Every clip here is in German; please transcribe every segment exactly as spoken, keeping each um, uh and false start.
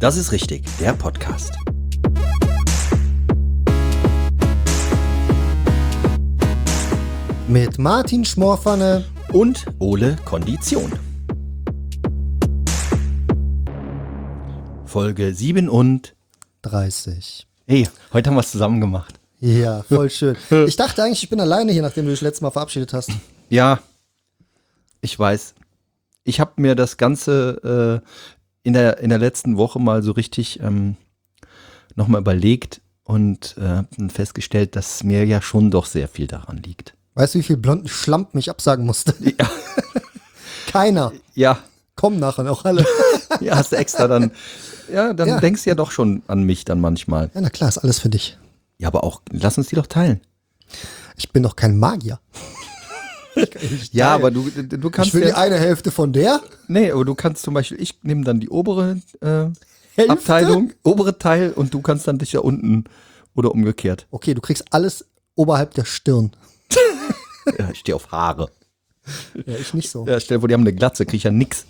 Das ist richtig, der Podcast. Mit Martin Schmorpfanne und Ole Kondition. Folge siebenunddreißig. Hey, heute haben wir es zusammen gemacht. Ja, voll schön. Ich dachte eigentlich, ich bin alleine hier, nachdem du dich letztes Mal verabschiedet hast. Ja, ich weiß. Ich habe mir das Ganze äh, in der, in der letzten Woche mal so richtig ähm, nochmal überlegt und äh, festgestellt, dass mir ja schon doch sehr viel daran liegt. Weißt du, wie viel blonden Schlamp mich absagen musste? Ja. Keiner. Ja. Kommen nachher auch alle. Ja, hast du extra dann, ja, dann ja. denkst du ja doch schon an mich dann manchmal. Ja, na klar, ist alles für dich. Ja, aber auch, lass uns die doch teilen. Ich bin doch kein Magier. Ja, aber du, du kannst Ich will ja, die eine Hälfte von der. Nee, aber du kannst zum Beispiel, ich nehme dann die obere äh, Abteilung, obere Teil und du kannst dann dich ja unten oder umgekehrt. Okay, du kriegst alles oberhalb der Stirn. Ja, ich stehe auf Haare. Ja, ich nicht so. Ja, stell dir vor, die haben eine Glatze, krieg ich ja nix.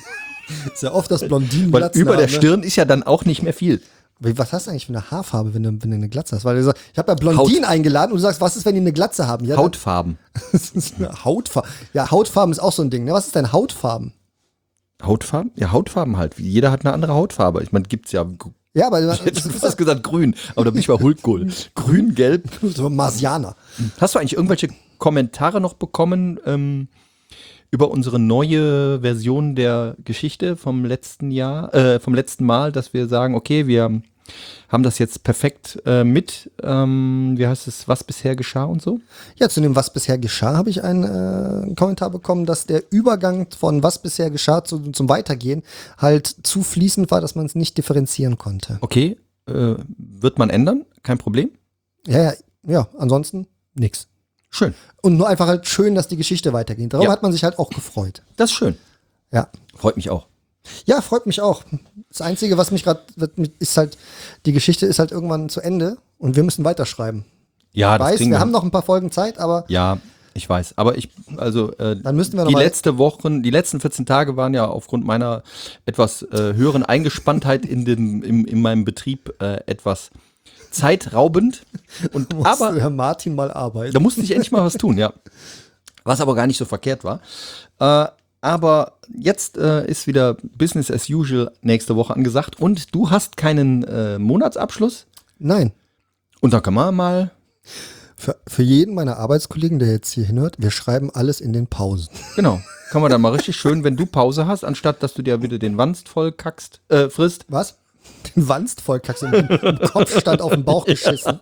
Ist ja oft das Blondinen. Weil über der Stirn ist ja dann auch nicht mehr viel. Was hast du eigentlich für eine Haarfarbe, wenn du, wenn du eine Glatze hast? Weil du sagst, ich habe ja Blondinen Haut. eingeladen und du sagst, was ist, wenn die eine Glatze haben? Ja, Hautfarben. Das ist eine Hautfarbe. Ja, Hautfarben ist auch so ein Ding. Ne? Was ist denn Hautfarben? Hautfarben? Ja, Hautfarben halt. Jeder hat eine andere Hautfarbe. Ich meine, gibt's ja. Ja, aber ich hätte fast gesagt grün, aber da bin ich bei Hulkgold. Grün, gelb. So Marsianer. Hast du eigentlich irgendwelche Kommentare noch bekommen ähm, über unsere neue Version der Geschichte vom letzten Jahr, äh, vom letzten Mal, dass wir sagen, okay, wir haben das jetzt perfekt äh, mit, ähm, wie heißt es, was bisher geschah und so? Ja, zu dem, was bisher geschah, habe ich einen äh, Kommentar bekommen, dass der Übergang von was bisher geschah zu, zum Weitergehen halt zu fließend war, dass man es nicht differenzieren konnte. Okay, äh, wird man ändern, kein Problem. Ja, ja, ja, ansonsten nix. Schön. Und nur einfach halt schön, dass die Geschichte weitergeht. Darum ja. hat man sich halt auch gefreut. Das ist schön. Ja. Freut mich auch. Ja, freut mich auch. Das Einzige, was mich gerade, ist halt, die Geschichte ist halt irgendwann zu Ende und wir müssen weiterschreiben. Ja, ich das weiß, kriegen wir wir. haben noch ein paar Folgen Zeit, aber. Ja, ich weiß. Aber ich, also, äh, dann müssten wir noch die mal letzte Wochen, die letzten vierzehn Tage waren ja aufgrund meiner etwas äh, höheren Eingespanntheit in, den, im, in meinem Betrieb äh, etwas zeitraubend. Und aber Herr Martin mal arbeiten. Da musste ich endlich mal was tun, ja. Was aber gar nicht so verkehrt war. Äh, aber jetzt äh, ist wieder Business as usual nächste Woche angesagt und du hast keinen äh, Monatsabschluss? Nein. Und da kann man mal. Für, für jeden meiner Arbeitskollegen, der jetzt hier hinhört, wir schreiben alles in den Pausen. Genau. Kann man dann mal richtig schön, wenn du Pause hast, anstatt dass du dir wieder den Wanst voll kackst, äh, frisst. Was? Den Wanst voll kackst, im, im Kopfstand auf den Bauch geschissen.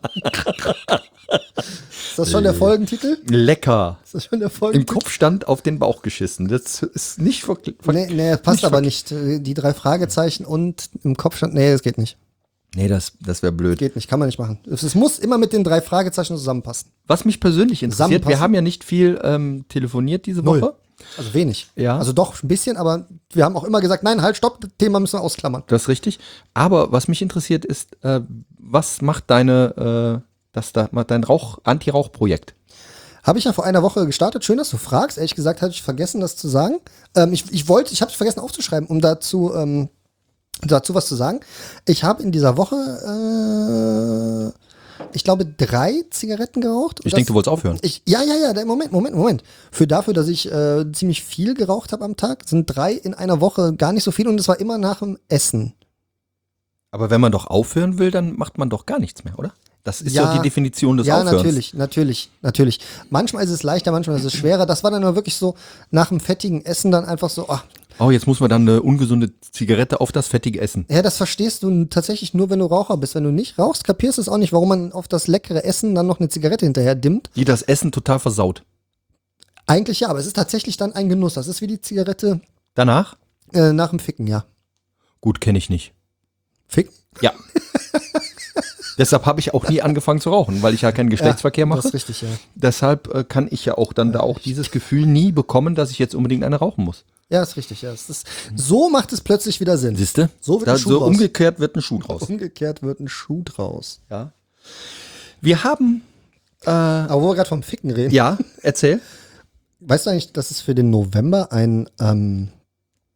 Ist das schon der Folgentitel? Lecker. Ist das schon der Folgentitel? Im Kopfstand auf den Bauch geschissen. Das ist nicht ver- ver- Nee, nee, passt nicht aber ver- nicht. Die drei Fragezeichen und im Kopfstand, nee, das geht nicht. Nee, das, das wäre blöd. Geht nicht, kann man nicht machen. Es, es muss immer mit den drei Fragezeichen zusammenpassen. Was mich persönlich interessiert, wir Zusammenpassen. haben ja nicht viel ähm, telefoniert diese Woche. Null. Also wenig. Ja. Also doch ein bisschen, aber wir haben auch immer gesagt, nein, halt, stopp, das Thema müssen wir ausklammern. Das ist richtig. Aber was mich interessiert ist, äh, was macht deine, äh, das da, dein Rauch, Anti-Rauch-Projekt? Habe ich ja vor einer Woche gestartet. Schön, dass du fragst. Ehrlich gesagt hatte ich vergessen, das zu sagen. Ähm, ich, ich wollte, ich habe es vergessen aufzuschreiben, um dazu, ähm, dazu was zu sagen. Ich habe in dieser Woche, äh, ich glaube, drei Zigaretten geraucht. Ich denke, du wolltest aufhören. Ich, ja, ja, ja, Moment, Moment, Moment. Für dafür, dass ich äh, ziemlich viel geraucht habe am Tag, sind drei in einer Woche gar nicht so viel und es war immer nach dem Essen. Aber wenn man doch aufhören will, dann macht man doch gar nichts mehr, oder? Das ist Ja, doch die Definition des Ja, Aufhörens. natürlich, natürlich, natürlich. Manchmal ist es leichter, manchmal ist es schwerer. Das war dann aber wirklich so, nach dem fettigen Essen dann einfach so, ach, Oh, jetzt muss man dann eine ungesunde Zigarette auf das fettige Essen. ja, das verstehst du tatsächlich nur, wenn du Raucher bist. Wenn du nicht rauchst, kapierst du es auch nicht, warum man auf das leckere Essen dann noch eine Zigarette hinterher dimmt. Die das Essen total versaut. Eigentlich ja, aber es ist tatsächlich dann ein Genuss. Das ist wie die Zigarette Danach? äh, nach dem Ficken, ja. Gut, kenne ich nicht. Ficken? Ja. Deshalb habe ich auch nie angefangen zu rauchen, weil ich ja keinen Geschlechtsverkehr Ja, mache. das ist richtig, ja. Deshalb äh, kann ich ja auch dann da auch dieses Gefühl nie bekommen, dass ich jetzt unbedingt eine rauchen muss. Ja, ist richtig, ja. Es ist, so macht es plötzlich wieder Sinn. Siehst du? So wird da, ein Schuh so draus. umgekehrt wird ein Schuh draus. Umgekehrt wird ein Schuh draus. Ja. Wir haben, äh, Aber wo wir gerade vom Ficken reden. ja, erzähl. Weißt du eigentlich, dass es für den November ein, ähm,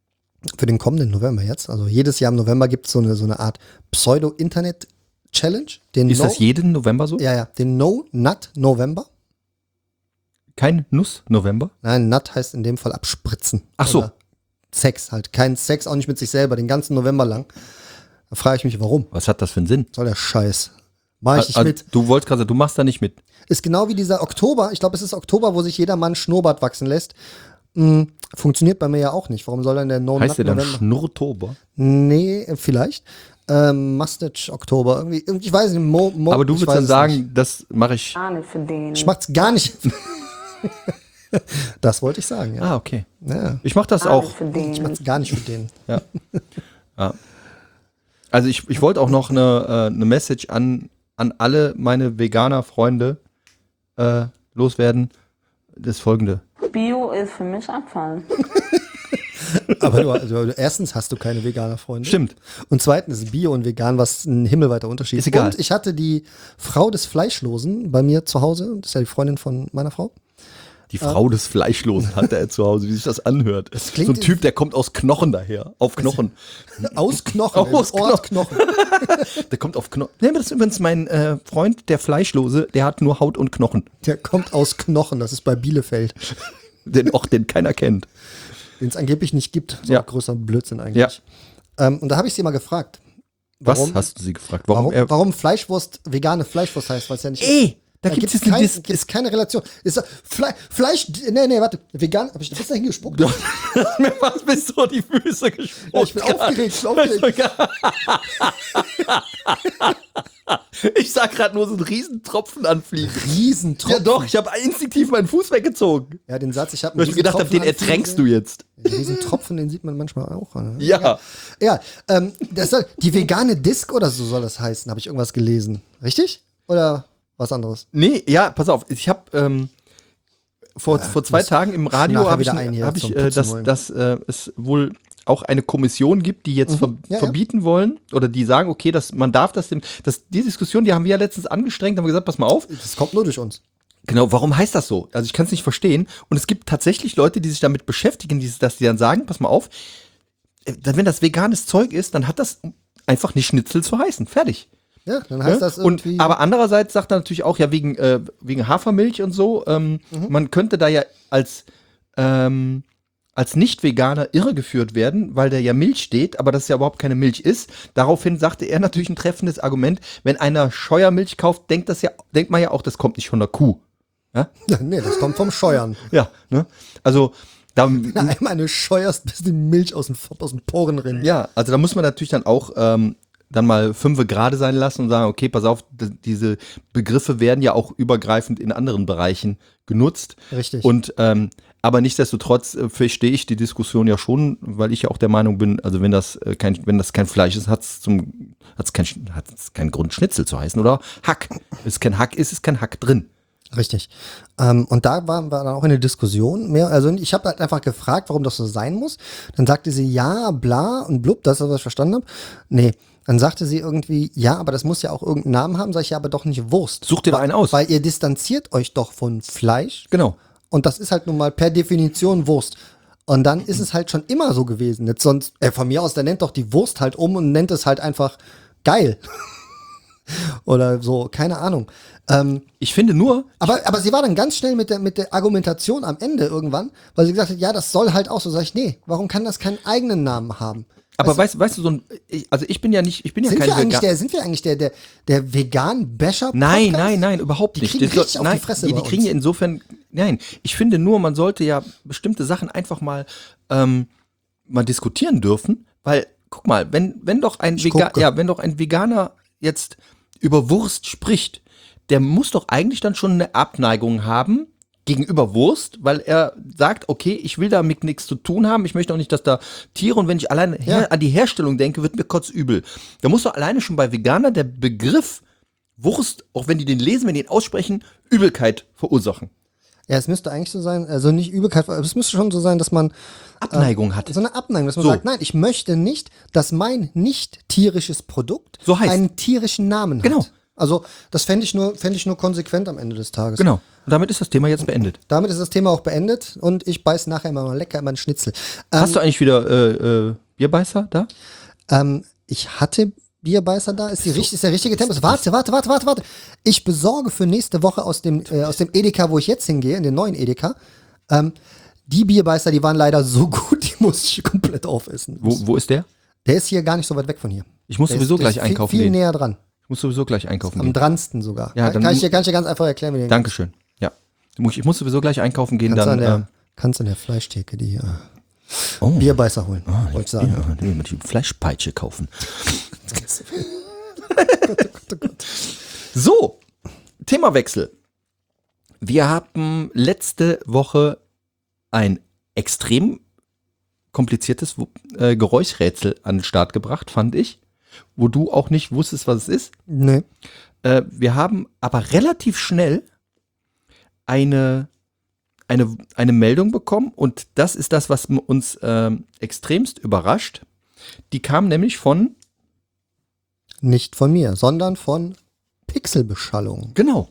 für den kommenden November jetzt. Also jedes Jahr im November gibt es so eine, so eine Art Pseudo-Internet-Challenge. Den Ist no, das jeden November so? Ja, ja, den No-Nut-November. Kein Nuss-November? Nein, Nut heißt in dem Fall abspritzen. Ach so. Oder Sex halt. Kein Sex, auch nicht mit sich selber, den ganzen November lang. Da frage ich mich, warum? Was hat das für einen Sinn? Soll der Scheiß? Mach ich nicht Also, mit. Du wolltest gerade sagen, du machst da nicht mit. Ist genau wie dieser Oktober. Ich glaube, es ist Oktober, wo sich jeder Mann Schnurrbart wachsen lässt. Hm, funktioniert bei mir ja auch nicht. Warum soll dann der No Heißt der dann November? Schnurrtober? Nee, vielleicht. Ähm, Mustache Oktober. Irgendwie, irgendwie, ich weiß nicht. Mo, Mo, Aber du ich würdest weiß dann es sagen, nicht. das mache ich. Gar nicht für den. Ich mach's gar nicht. Das wollte ich sagen, ja. Ah, okay. ja. Ich mache das Gar auch. nicht für Ich den. mach's gar nicht für den. Ja. Ja. Also ich, ich wollte auch noch eine, äh, eine Message an, an alle meine Veganer-Freunde äh, loswerden. Das folgende. Bio ist für mich Abfall. Aber du, also, erstens hast du keine Veganer-Freunde. Stimmt. Und zweitens ist Bio und Vegan was ein himmelweiter Unterschied. Ist egal. Und ich hatte die Frau des Fleischlosen bei mir zu Hause. Das ist ja die Freundin von meiner Frau. Die Frau des Fleischlosen hatte er zu Hause, wie sich das anhört. klingt- So ein Typ, der kommt aus Knochen daher. Auf Knochen. Aus Knochen. Aus im Ort Knochen. Der kommt auf Knochen. Nee, das ist übrigens mein äh, Freund, der Fleischlose, der hat nur Haut und Knochen. Der kommt aus Knochen. Das ist bei Bielefeld. Den auch den keiner kennt. Den es angeblich nicht gibt. So Ja. ein größer Blödsinn eigentlich. Ja. Ähm, und da habe ich sie mal gefragt. Was Warum, hast du sie gefragt? Warum, warum, er. warum Fleischwurst vegane Fleischwurst heißt, weil es ja nicht Ey, da Da gibt gibt es es kein, eine Dis gibt's keine Relation. Ist, das- Fle Fleisch, nee, nee, warte, vegan, hab ich bist du da hingespuckt? Du hast mir fast bis vor die Füße gespuckt. Ja, ich bin aufgeregt, ich bin aufgeregt. Ich sah gerade nur so einen riesen Tropfen anfliegen. Riesentropfen. Ja doch, ich habe instinktiv meinen Fuß weggezogen. Ja, den Satz, ich habe Weil ich gedacht habe, den ertränkst du jetzt. Diesen Tropfen, den sieht man manchmal auch. Ne? Ja. Ja, ähm, das soll, die vegane Disc oder so soll das heißen, habe ich irgendwas gelesen. Richtig? Oder was anderes? Nee, ja, pass auf, ich habe ähm, vor, vor zwei muss Tagen im Radio nachher habe ich, wieder ein hier hab zum ich äh, Putzen dass, wollen. dass äh, es wohl auch eine Kommission gibt, die jetzt ver ja, ja. verbieten wollen oder die sagen, okay, dass man darf das dem, das, die Diskussion, die haben wir ja letztens angestrengt, haben wir gesagt, pass mal auf, Das kommt nur durch uns. genau, warum heißt das so? Also ich kann es nicht verstehen und es gibt tatsächlich Leute, die sich damit beschäftigen, die, dass die dann sagen, pass mal auf, äh, wenn das veganes Zeug ist, dann hat das einfach nicht Schnitzel zu heißen, fertig. Ja, dann heißt Ja? das irgendwie. Und, aber andererseits sagt er natürlich auch, ja, wegen, äh, wegen Hafermilch und so, ähm, Mhm. man könnte da ja als, ähm, als Nicht-Veganer irregeführt werden, weil da ja Milch steht, aber das ja überhaupt keine Milch ist. Daraufhin sagte er natürlich ein treffendes Argument, wenn einer Scheuermilch kauft, denkt das ja, denkt man ja auch, das kommt nicht von der Kuh. nee, das kommt vom Scheuern. Ja, ne? Also, da, Wenn du einmal eine scheuerst, bis die Milch aus den, aus den Poren rinnt. ja, also da muss man natürlich dann auch ähm, dann mal fünfe gerade sein lassen und sagen, okay, pass auf, d- diese Begriffe werden ja auch übergreifend in anderen Bereichen genutzt. Richtig. Und ähm, aber nichtsdestotrotz äh, verstehe ich die Diskussion ja schon, weil ich ja auch der Meinung bin, also wenn das äh, kein, wenn das kein Fleisch ist, hat es zum hat's kein, hat's keinen Grund, Schnitzel zu heißen oder Hack. Wenn es kein Hack ist, ist kein Hack drin. Richtig. Ähm, und da waren wir dann auch in der Diskussion mehr. Also ich habe halt einfach gefragt, warum das so sein muss. Dann sagte sie ja, bla und blub, das ist, was ich verstanden habe. Nee. Dann sagte sie irgendwie, ja, aber das muss ja auch irgendeinen Namen haben. Sag ich, ja, aber doch nicht Wurst. Such dir da einen aus. Weil ihr distanziert euch doch von Fleisch. Genau. Und das ist halt nun mal per Definition Wurst. Und dann ist es halt schon immer so gewesen. Jetzt sonst, äh, von mir aus, der nennt doch die Wurst halt um und nennt es halt einfach geil. Oder so, keine Ahnung. Ähm, Ich finde nur, aber, aber sie war dann ganz schnell mit der, mit der Argumentation am Ende irgendwann, weil sie gesagt hat, ja, das soll halt auch so. Sag ich, nee, warum kann das keinen eigenen Namen haben? aber weißt, weißt du, so ein, ich, also ich bin ja nicht, ich bin ja Sind kein wir, eigentlich Vegan- der, sind wir eigentlich der, der, der vegan-Basher? Nein, nein, nein, überhaupt Die nicht. kriegen Das soll- richtig auf nein, die Fresse die, bei die kriegen uns. ja insofern, nein, ich finde nur, man sollte ja bestimmte Sachen einfach mal, ähm, mal diskutieren dürfen, weil, guck mal, wenn, wenn doch ein Ich Vegan, gucke. ja, wenn doch ein Veganer jetzt über Wurst spricht, der muss doch eigentlich dann schon eine Abneigung haben gegenüber Wurst, weil er sagt, okay, ich will damit nichts zu tun haben, ich möchte auch nicht, dass da Tiere, und wenn ich alleine her, Ja. an die Herstellung denke, wird mir kotzübel. Da muss doch alleine schon bei Veganer der Begriff Wurst, auch wenn die den lesen, wenn die ihn aussprechen, Übelkeit verursachen. Ja, es müsste eigentlich so sein, also nicht Übelkeit, aber es müsste schon so sein, dass man Abneigung hat. so eine Abneigung, dass man So. sagt, nein, ich möchte nicht, dass mein nicht tierisches Produkt So heißt. einen tierischen Namen hat. Genau. Also das fände ich, nur, fänd ich nur konsequent am Ende des Tages. Genau. Und damit ist das Thema jetzt beendet. Damit ist das Thema auch beendet und ich beiß nachher immer mal lecker immer einen Schnitzel. Ähm, Hast du eigentlich wieder äh, äh, Bierbeißer da? ähm, ich hatte Bierbeißer da, ist, die, so. ist der richtige Tempus. Warte, warte, warte, warte, warte. Ich besorge für nächste Woche aus dem, äh, aus dem Edeka, wo ich jetzt hingehe, in den neuen Edeka, ähm, die Bierbeißer, die waren leider so gut, die muss ich komplett aufessen. Wo, wo ist der? Der ist hier gar nicht so weit weg von hier. Ich muss der sowieso ist, gleich ist einkaufen viel, viel gehen. näher dran. Ich muss sowieso gleich einkaufen Am gehen. dransten sogar. Ja, kann, dann kann, ich dir, kann ich dir ganz einfach erklären, wie den Dankeschön. Ja. Du musst- Ich muss sowieso gleich einkaufen gehen. kannst, Dann, an der, ähm, kannst an der Fleischtheke die äh, oh, Bierbeißer holen, ah, wollte ich sagen. Ja, die, die Fleischpeitsche kaufen. So, Themawechsel. Wir haben letzte Woche ein extrem kompliziertes äh, Geräuschrätsel an den Start gebracht, fand ich, wo du auch nicht wusstest, was es ist. Nee. Äh, wir haben aber relativ schnell eine, eine, eine Meldung bekommen und das ist das, was uns ähm, extremst überrascht. Die kam nämlich von, Nicht von mir, sondern von Pixelbeschallung. genau.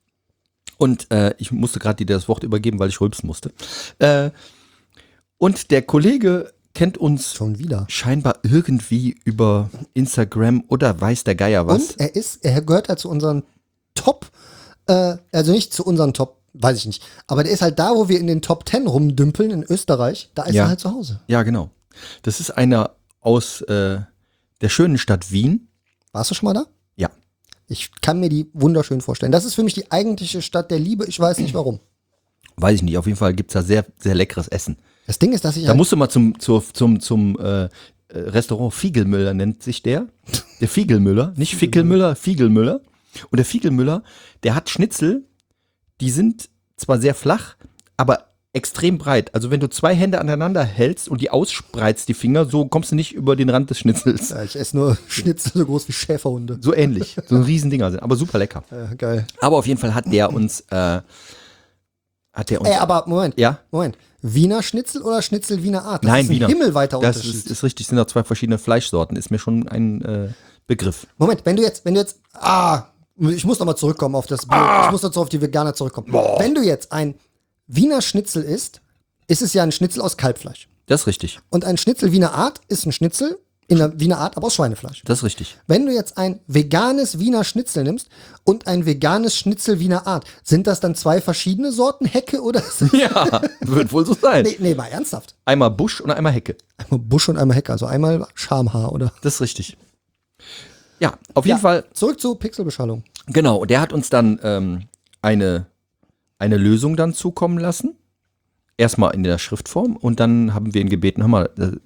Und äh, ich musste gerade dir das Wort übergeben, weil ich rülpsen musste. Äh, und der Kollege kennt uns Schon wieder. scheinbar irgendwie über Instagram oder weiß der Geier was. Und er ist, er gehört halt zu unseren Top, äh, also nicht zu unseren Top, weiß ich nicht, aber der ist halt da, wo wir in den Top Ten rumdümpeln in Österreich, da ist Ja. er halt zu Hause. Ja, genau. Das ist einer aus äh, der schönen Stadt Wien. Warst du schon mal da? Ja. Ich kann mir die wunderschön vorstellen. Das ist für mich die eigentliche Stadt der Liebe, ich weiß nicht warum. Weiß ich nicht, auf jeden Fall gibt es da sehr, sehr leckeres Essen. Das Ding ist, dass ich Da halt, musst du mal zum, zur, zum, zum äh, äh, Restaurant Fiegelmüller, nennt sich der. Der Fiegelmüller, nicht Fickelmüller, Fiegelmüller. Und der Fiegelmüller, der hat Schnitzel, die sind zwar sehr flach, aber extrem breit. Also wenn du zwei Hände aneinander hältst und die ausspreizt, die Finger, so kommst du nicht über den Rand des Schnitzels. ja, ich esse nur Schnitzel so groß wie Schäferhunde. So ähnlich. So ein Riesendinger sind, aber super lecker. Äh, geil. Aber auf jeden Fall hat der uns, äh, hat der uns, Ey, aber Moment, ja, Moment. Wiener Schnitzel oder Schnitzel Wiener Art? Das Nein, ist ein Wiener. himmelweiter das Unterschied. ist, ist richtig, sind auch zwei verschiedene Fleischsorten, ist mir schon ein äh, Begriff. Moment, wenn du jetzt, wenn du jetzt, ah, ich muss nochmal zurückkommen auf das Bild. Ich muss dazu auf die Veganer zurückkommen. Wenn du jetzt ein Wiener Schnitzel isst, ist es ja ein Schnitzel aus Kalbfleisch. Das ist richtig, Und ein Schnitzel Wiener Art ist ein Schnitzel in der Wiener Art, aber aus Schweinefleisch. das ist richtig. Wenn du jetzt ein veganes Wiener Schnitzel nimmst und ein veganes Schnitzel Wiener Art, sind das dann zwei verschiedene Sorten Hecke oder? Ja, wird wohl so sein. nee, nee, mal ernsthaft. Einmal Busch und einmal Hecke. Einmal Busch und einmal Hecke, also einmal Schamhaar, oder? Das ist richtig. Ja, auf jeden Ja, Fall, Zurück zur Pixelbeschallung. genau. Und der hat uns dann ähm, eine, eine Lösung dann zukommen lassen. Erstmal in der Schriftform und dann haben wir ihn gebeten, hör mal, äh,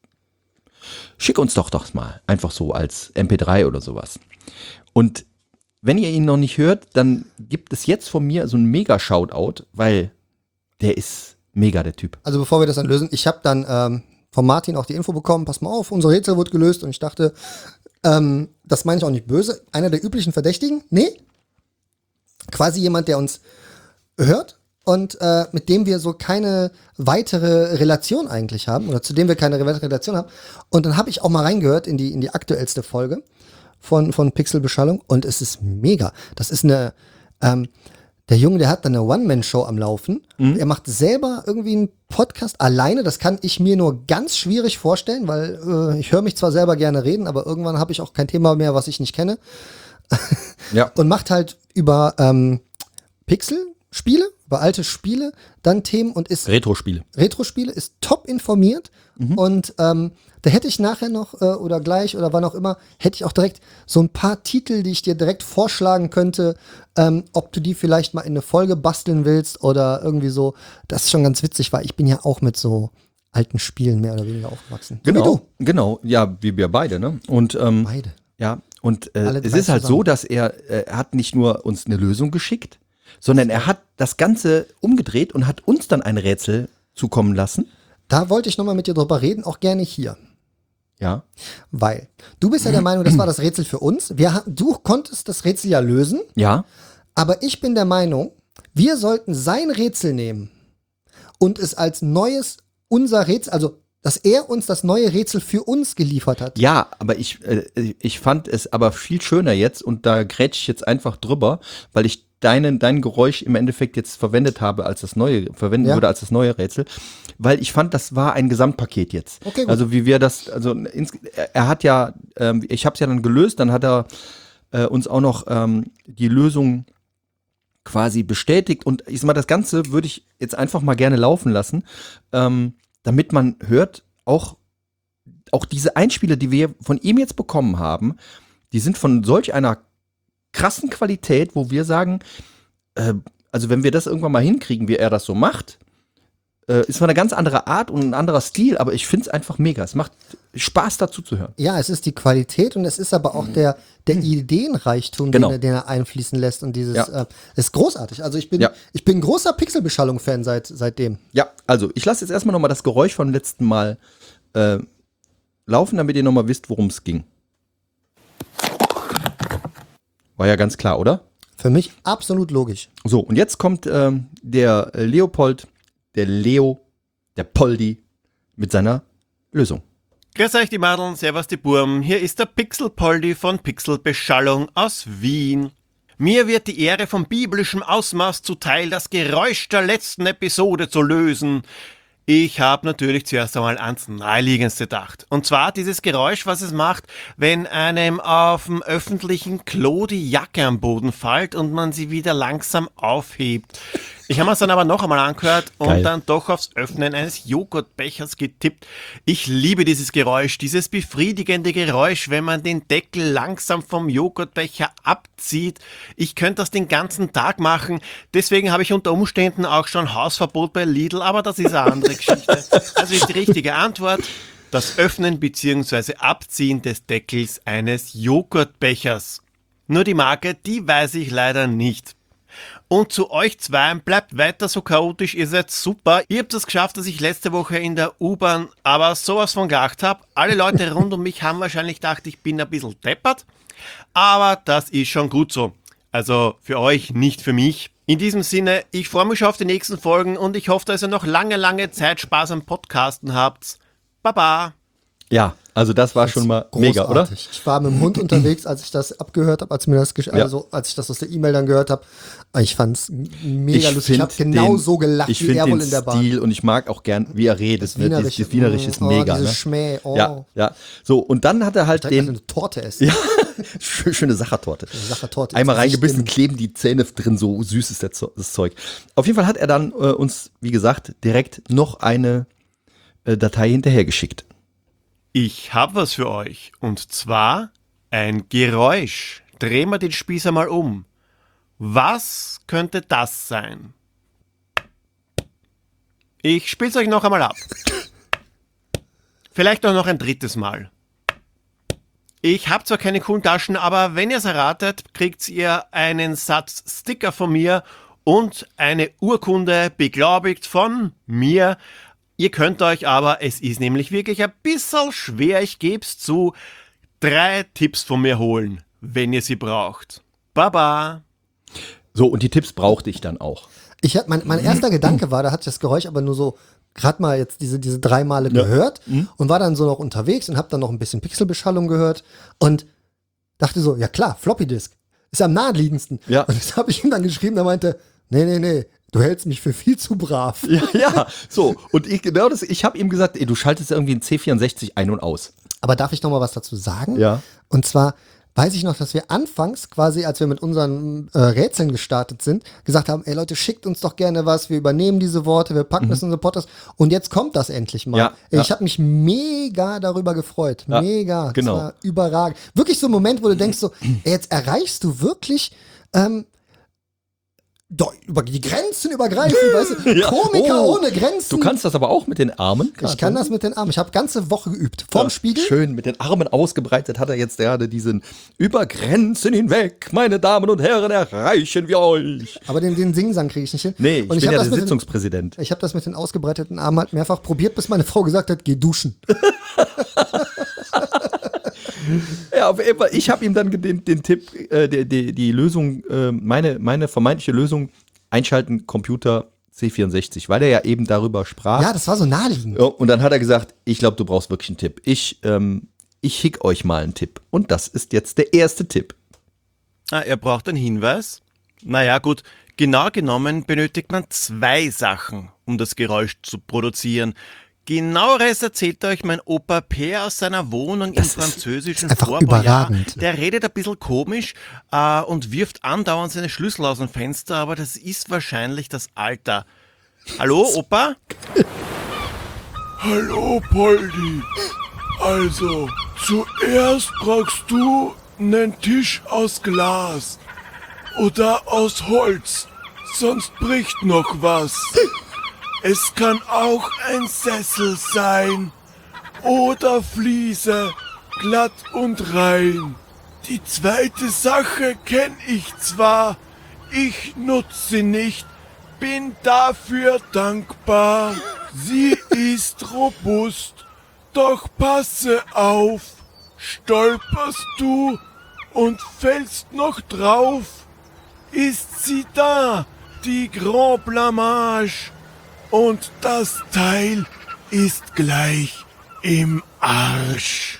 schick uns doch das mal. Einfach so als M P drei oder sowas. Und wenn ihr ihn noch nicht hört, dann gibt es jetzt von mir so ein Mega-Shoutout, weil der ist mega, der Typ. Also bevor wir das dann lösen, ich habe dann ähm, von Martin auch die Info bekommen, pass mal auf, unser Rätsel wird gelöst und ich dachte, ähm, das meine ich auch nicht böse, einer der üblichen Verdächtigen, nee, quasi jemand, der uns hört und äh, mit dem wir so keine weitere Relation eigentlich haben oder zu dem wir keine weitere Relation haben. Und dann habe ich auch mal reingehört in die, in die aktuellste Folge von, von Pixelbeschallung und es ist mega. Das ist eine, ähm, der Junge, der hat dann eine One-Man-Show am Laufen. Er macht selber irgendwie einen Podcast alleine. Das kann ich mir nur ganz schwierig vorstellen, weil äh, ich höre mich zwar selber gerne reden, aber irgendwann habe ich auch kein Thema mehr, was ich nicht kenne. Ja. Und macht halt über ähm, Pixel-Spiele, über alte Spiele, dann Themen und ist Retro-Spiele. Retro-Spiele, ist top informiert und ähm, da hätte ich nachher noch äh, oder gleich oder wann auch immer, hätte ich auch direkt so ein paar Titel, die ich dir direkt vorschlagen könnte, ähm, ob du die vielleicht mal in eine Folge basteln willst oder irgendwie so. Das ist schon ganz witzig, weil ich bin ja auch mit so alten Spielen mehr oder weniger aufgewachsen. So wie Genau, du. genau, ja, wie wir beide, ne? Und ähm, Beide. ja, und äh, Alle es drei ist halt zusammen. so, dass er, äh, er hat nicht nur uns eine Lösung geschickt, sondern er hat das Ganze umgedreht und hat uns dann ein Rätsel zukommen lassen. Da wollte ich nochmal mit dir drüber reden, auch gerne hier. Ja. Weil du bist ja der Meinung, das war das Rätsel für uns. Wir, ha- du konntest das Rätsel ja lösen, Ja. aber ich bin der Meinung, wir sollten sein Rätsel nehmen und es als neues, unser Rätsel, also dass er uns das neue Rätsel für uns geliefert hat. Ja, aber ich, äh, ich fand es aber viel schöner jetzt und da grätsch ich jetzt einfach drüber, weil ich deinen, dein Geräusch im Endeffekt jetzt verwendet habe als das neue, verwenden Ja. würde als das neue Rätsel, weil ich fand, das war ein Gesamtpaket jetzt. Okay, gut. Also wie wir das, also ins, er, er hat ja, ähm, ich habe es ja dann gelöst, dann hat er äh, uns auch noch ähm, die Lösung quasi bestätigt und ich sag mal, das Ganze würde ich jetzt einfach mal gerne laufen lassen, ähm, damit man hört, auch, auch diese Einspiele, die wir von ihm jetzt bekommen haben, die sind von solch einer krassen Qualität, wo wir sagen, äh, also wenn wir das irgendwann mal hinkriegen, wie er das so macht, äh, ist zwar eine ganz andere Art und ein anderer Stil, aber ich finde es einfach mega. Es macht Spaß, dazu zu hören. Ja, es ist die Qualität und es ist aber auch der, der Ideenreichtum, Genau. den, er, den er einfließen lässt. Und dieses Ja. äh, ist großartig. Also ich bin, Ja. ich bin ein großer Pixelbeschallung-Fan seit, seitdem. Ja, also ich lasse jetzt erstmal nochmal das Geräusch vom letzten Mal äh, laufen, damit ihr nochmal wisst, worum es ging. War ja ganz klar, oder? Für mich absolut logisch. So, und jetzt kommt ähm, der Leopold, der Leo, der Poldi mit seiner Lösung. Grüß euch die Madeln, servus die Burm. Hier ist der Pixelpoldi von Pixelbeschallung aus Wien. Mir wird die Ehre vom biblischen Ausmaß zuteil, das Geräusch der letzten Episode zu lösen. Ich habe natürlich zuerst einmal ans Naheliegendste gedacht. Und zwar dieses Geräusch, was es macht, wenn einem auf dem öffentlichen Klo die Jacke am Boden fällt und man sie wieder langsam aufhebt. Ich habe mir es dann aber noch einmal angehört und Geil. dann doch aufs Öffnen eines Joghurtbechers getippt. Ich liebe dieses Geräusch, dieses befriedigende Geräusch, wenn man den Deckel langsam vom Joghurtbecher abzieht. Ich könnte das den ganzen Tag machen, deswegen habe ich unter Umständen auch schon Hausverbot bei Lidl, aber das ist eine andere Geschichte. Also ist die richtige Antwort das Öffnen bzw. Abziehen des Deckels eines Joghurtbechers. Nur die Marke, die weiß ich leider nicht. Und zu euch zweien, bleibt weiter so chaotisch, ihr seid super. Ihr habt es geschafft, dass ich letzte Woche in der U-Bahn aber sowas von gelacht habe. Alle Leute rund um mich haben wahrscheinlich gedacht, ich bin ein bisschen deppert. Aber das ist schon gut so. Also für euch, nicht für mich. In diesem Sinne, ich freue mich schon auf die nächsten Folgen und ich hoffe, dass ihr noch lange, lange Zeit Spaß am Podcasten habt. Baba! Ja, also das war schon mal mega, oder? Großartig. Ich war mit dem Hund unterwegs, als ich das abgehört habe, als mir das gesch- Ja. also als ich das aus der E-Mail dann gehört habe. Ich fand's mega lustig. Ich habe find genau den- so gelacht ich wie find er den wohl in der Bahn. Stil und ich mag auch gern, wie er redet. Das ne? Wienerische, Das, das Wienerische ist mm, mega. Oh, dieses ne? Schmäh, oh. Ja, ja. So, und dann hat er halt Direkt mal den, so eine Torte essen. ja, schö- schöne Sachertorte. Sachertorte Einmal ins Gesicht reingebissen, nehmen. kleben die Zähne drin, so süß ist der Zo- das Zeug. Auf jeden Fall hat er dann äh, uns, wie gesagt, direkt noch eine äh, Datei hinterhergeschickt. Ich hab was für euch. Und zwar ein Geräusch. Drehen wir den Spieß einmal um. Was könnte das sein? Ich spiel's euch noch einmal ab. Vielleicht auch noch ein drittes Mal. Ich hab zwar keine coolen Taschen, aber wenn ihr es erratet, kriegt ihr einen Satz Sticker von mir und eine Urkunde beglaubigt von mir. Ihr könnt euch aber, es ist nämlich wirklich ein bisschen schwer, ich geb's zu, drei Tipps von mir holen, wenn ihr sie braucht. Baba! So, und die Tipps brauchte ich dann auch. Ich hab, mein, mein erster Gedanke war, da hatte ich das Geräusch aber nur so gerade mal jetzt diese, diese drei Male gehört und war dann so noch unterwegs und habe dann noch ein bisschen Pixelbeschallung gehört und dachte so, ja klar, Floppy Disk ist am naheliegendsten. Ja. Und das habe ich ihm dann geschrieben, der meinte, nee, nee, nee, du hältst mich für viel zu brav. Ja, ja, so. Und ich, genau das, ich habe ihm gesagt, ey, du schaltest irgendwie ein C vierundsechzig ein und aus. Aber darf ich noch mal was dazu sagen? Ja. Und zwar weiß ich noch, dass wir anfangs quasi, als wir mit unseren äh, Rätseln gestartet sind, gesagt haben, ey Leute, schickt uns doch gerne was, wir übernehmen diese Worte, wir packen das in unsere Podcast und jetzt kommt das endlich mal. Ja, Ey, ja. Ich habe mich mega darüber gefreut. Ja, Mega. genau. Das war überragend. Wirklich so ein Moment, wo du denkst so, ey, jetzt erreichst du wirklich ähm, doch, über die Grenzen übergreifen, weißt du? Ja. Komiker Oh, ohne Grenzen. Du kannst das aber auch mit den Armen. ich kann das mit den Armen. Ich habe ganze Woche geübt. Vorm Ja, Spiegel. Schön, mit den Armen ausgebreitet hat er jetzt gerade diesen über Grenzen hinweg, meine Damen und Herren, erreichen wir euch. Aber den, den Singsang kriege ich nicht hin. Nee, ich Und bin hab ja das der mit den- Sitzungspräsident. Ich habe das mit den ausgebreiteten Armen halt mehrfach probiert, bis meine Frau gesagt hat, geh duschen. Ja, auf jeden Fall, ich habe ihm dann den, den Tipp, äh, die, die, die Lösung, äh, meine, meine vermeintliche Lösung, einschalten, Computer, C vierundsechzig, weil er ja eben darüber sprach. Ja, das war so naheliegend. Ja, und dann hat er gesagt, ich glaube, du brauchst wirklich einen Tipp. Ich, ähm, ich schick euch mal einen Tipp. Und das ist jetzt der erste Tipp. Ah, er braucht einen Hinweis? Naja, gut. Genau genommen benötigt man zwei Sachen, um das Geräusch zu produzieren. Genaueres erzählt euch mein Opa Per aus seiner Wohnung Das im ist- französischen ist einfach Vorbaujahr. überragend. Der redet ein bisschen komisch äh, und wirft andauernd seine Schlüssel aus dem Fenster, aber das ist wahrscheinlich das Alter. Hallo, Opa? Hallo, Poldi. Also, zuerst brauchst du einen Tisch aus Glas oder aus Holz, sonst bricht noch was. Es kann auch ein Sessel sein oder Fliese, glatt und rein. Die zweite Sache kenn ich zwar, ich nutze sie nicht, bin dafür dankbar. Sie ist robust, doch passe auf, stolperst du und fällst noch drauf, ist sie da, die Grand Blamage, und das Teil ist gleich im Arsch.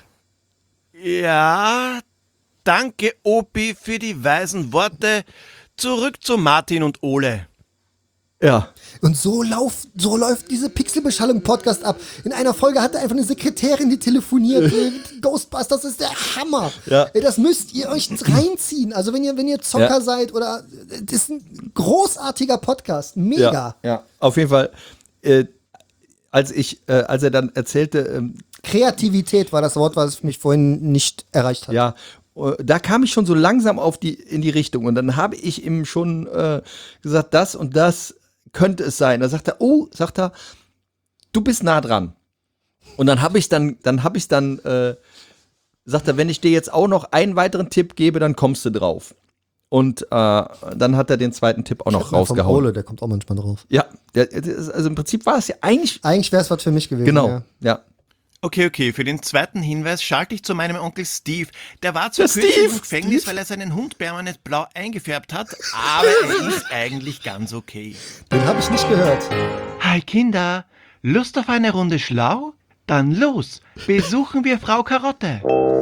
Ja, danke, Opi, für die weisen Worte. Zurück zu Martin und Ole. Ja. Und so, lauf, so läuft diese Pixelbeschallung-Podcast ab. In einer Folge hat er einfach eine Sekretärin, die telefoniert. Äh, Ghostbusters ist der Hammer. Ja. Ey, das müsst ihr euch reinziehen. Also wenn ihr, wenn ihr Zocker Ja. seid oder, das ist ein großartiger Podcast. Mega. Ja, ja. Auf jeden Fall, äh, als ich, äh, als er dann erzählte, ähm, Kreativität war das Wort, was mich vorhin nicht erreicht hat. ja, äh, da kam ich schon so langsam auf die, in die Richtung und dann habe ich ihm schon äh, gesagt, das und das könnte es sein. Da sagt er, oh, sagt er, du bist nah dran. Und dann habe ich dann, dann habe ich dann, äh, sagt er, wenn ich dir jetzt auch noch einen weiteren Tipp gebe, dann kommst du drauf. Und äh, dann hat er den zweiten Tipp auch noch Vom rausgehauen. Ole, der kommt auch manchmal drauf. Ja, der, der ist, also im Prinzip war es ja eigentlich, Eigentlich wäre es was für mich gewesen. genau, Ja. ja. Okay, okay, für den zweiten Hinweis schalte ich zu meinem Onkel Steve. Der war zwar Der kürzlich Steve, im Gefängnis, Steve. weil er seinen Hund permanent blau eingefärbt hat, aber er ist eigentlich ganz okay. Den habe ich nicht gehört. Hi Kinder, Lust auf eine Runde schlau? Dann los, besuchen wir Frau Karotte.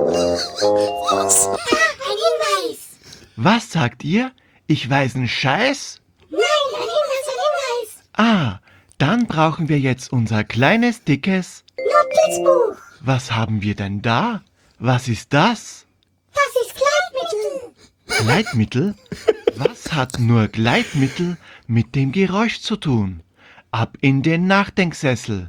Ein Hinweis! Was sagt ihr? Ich weiß einen Scheiß? Nein, ein Hinweis, ein Hinweis! Ah, dann brauchen wir jetzt unser kleines, dickes... Notizbuch! Was haben wir denn da? Was ist das? Das ist Gleitmittel! Gleitmittel? Was hat nur Gleitmittel mit dem Geräusch zu tun? Ab in den Nachdenksessel.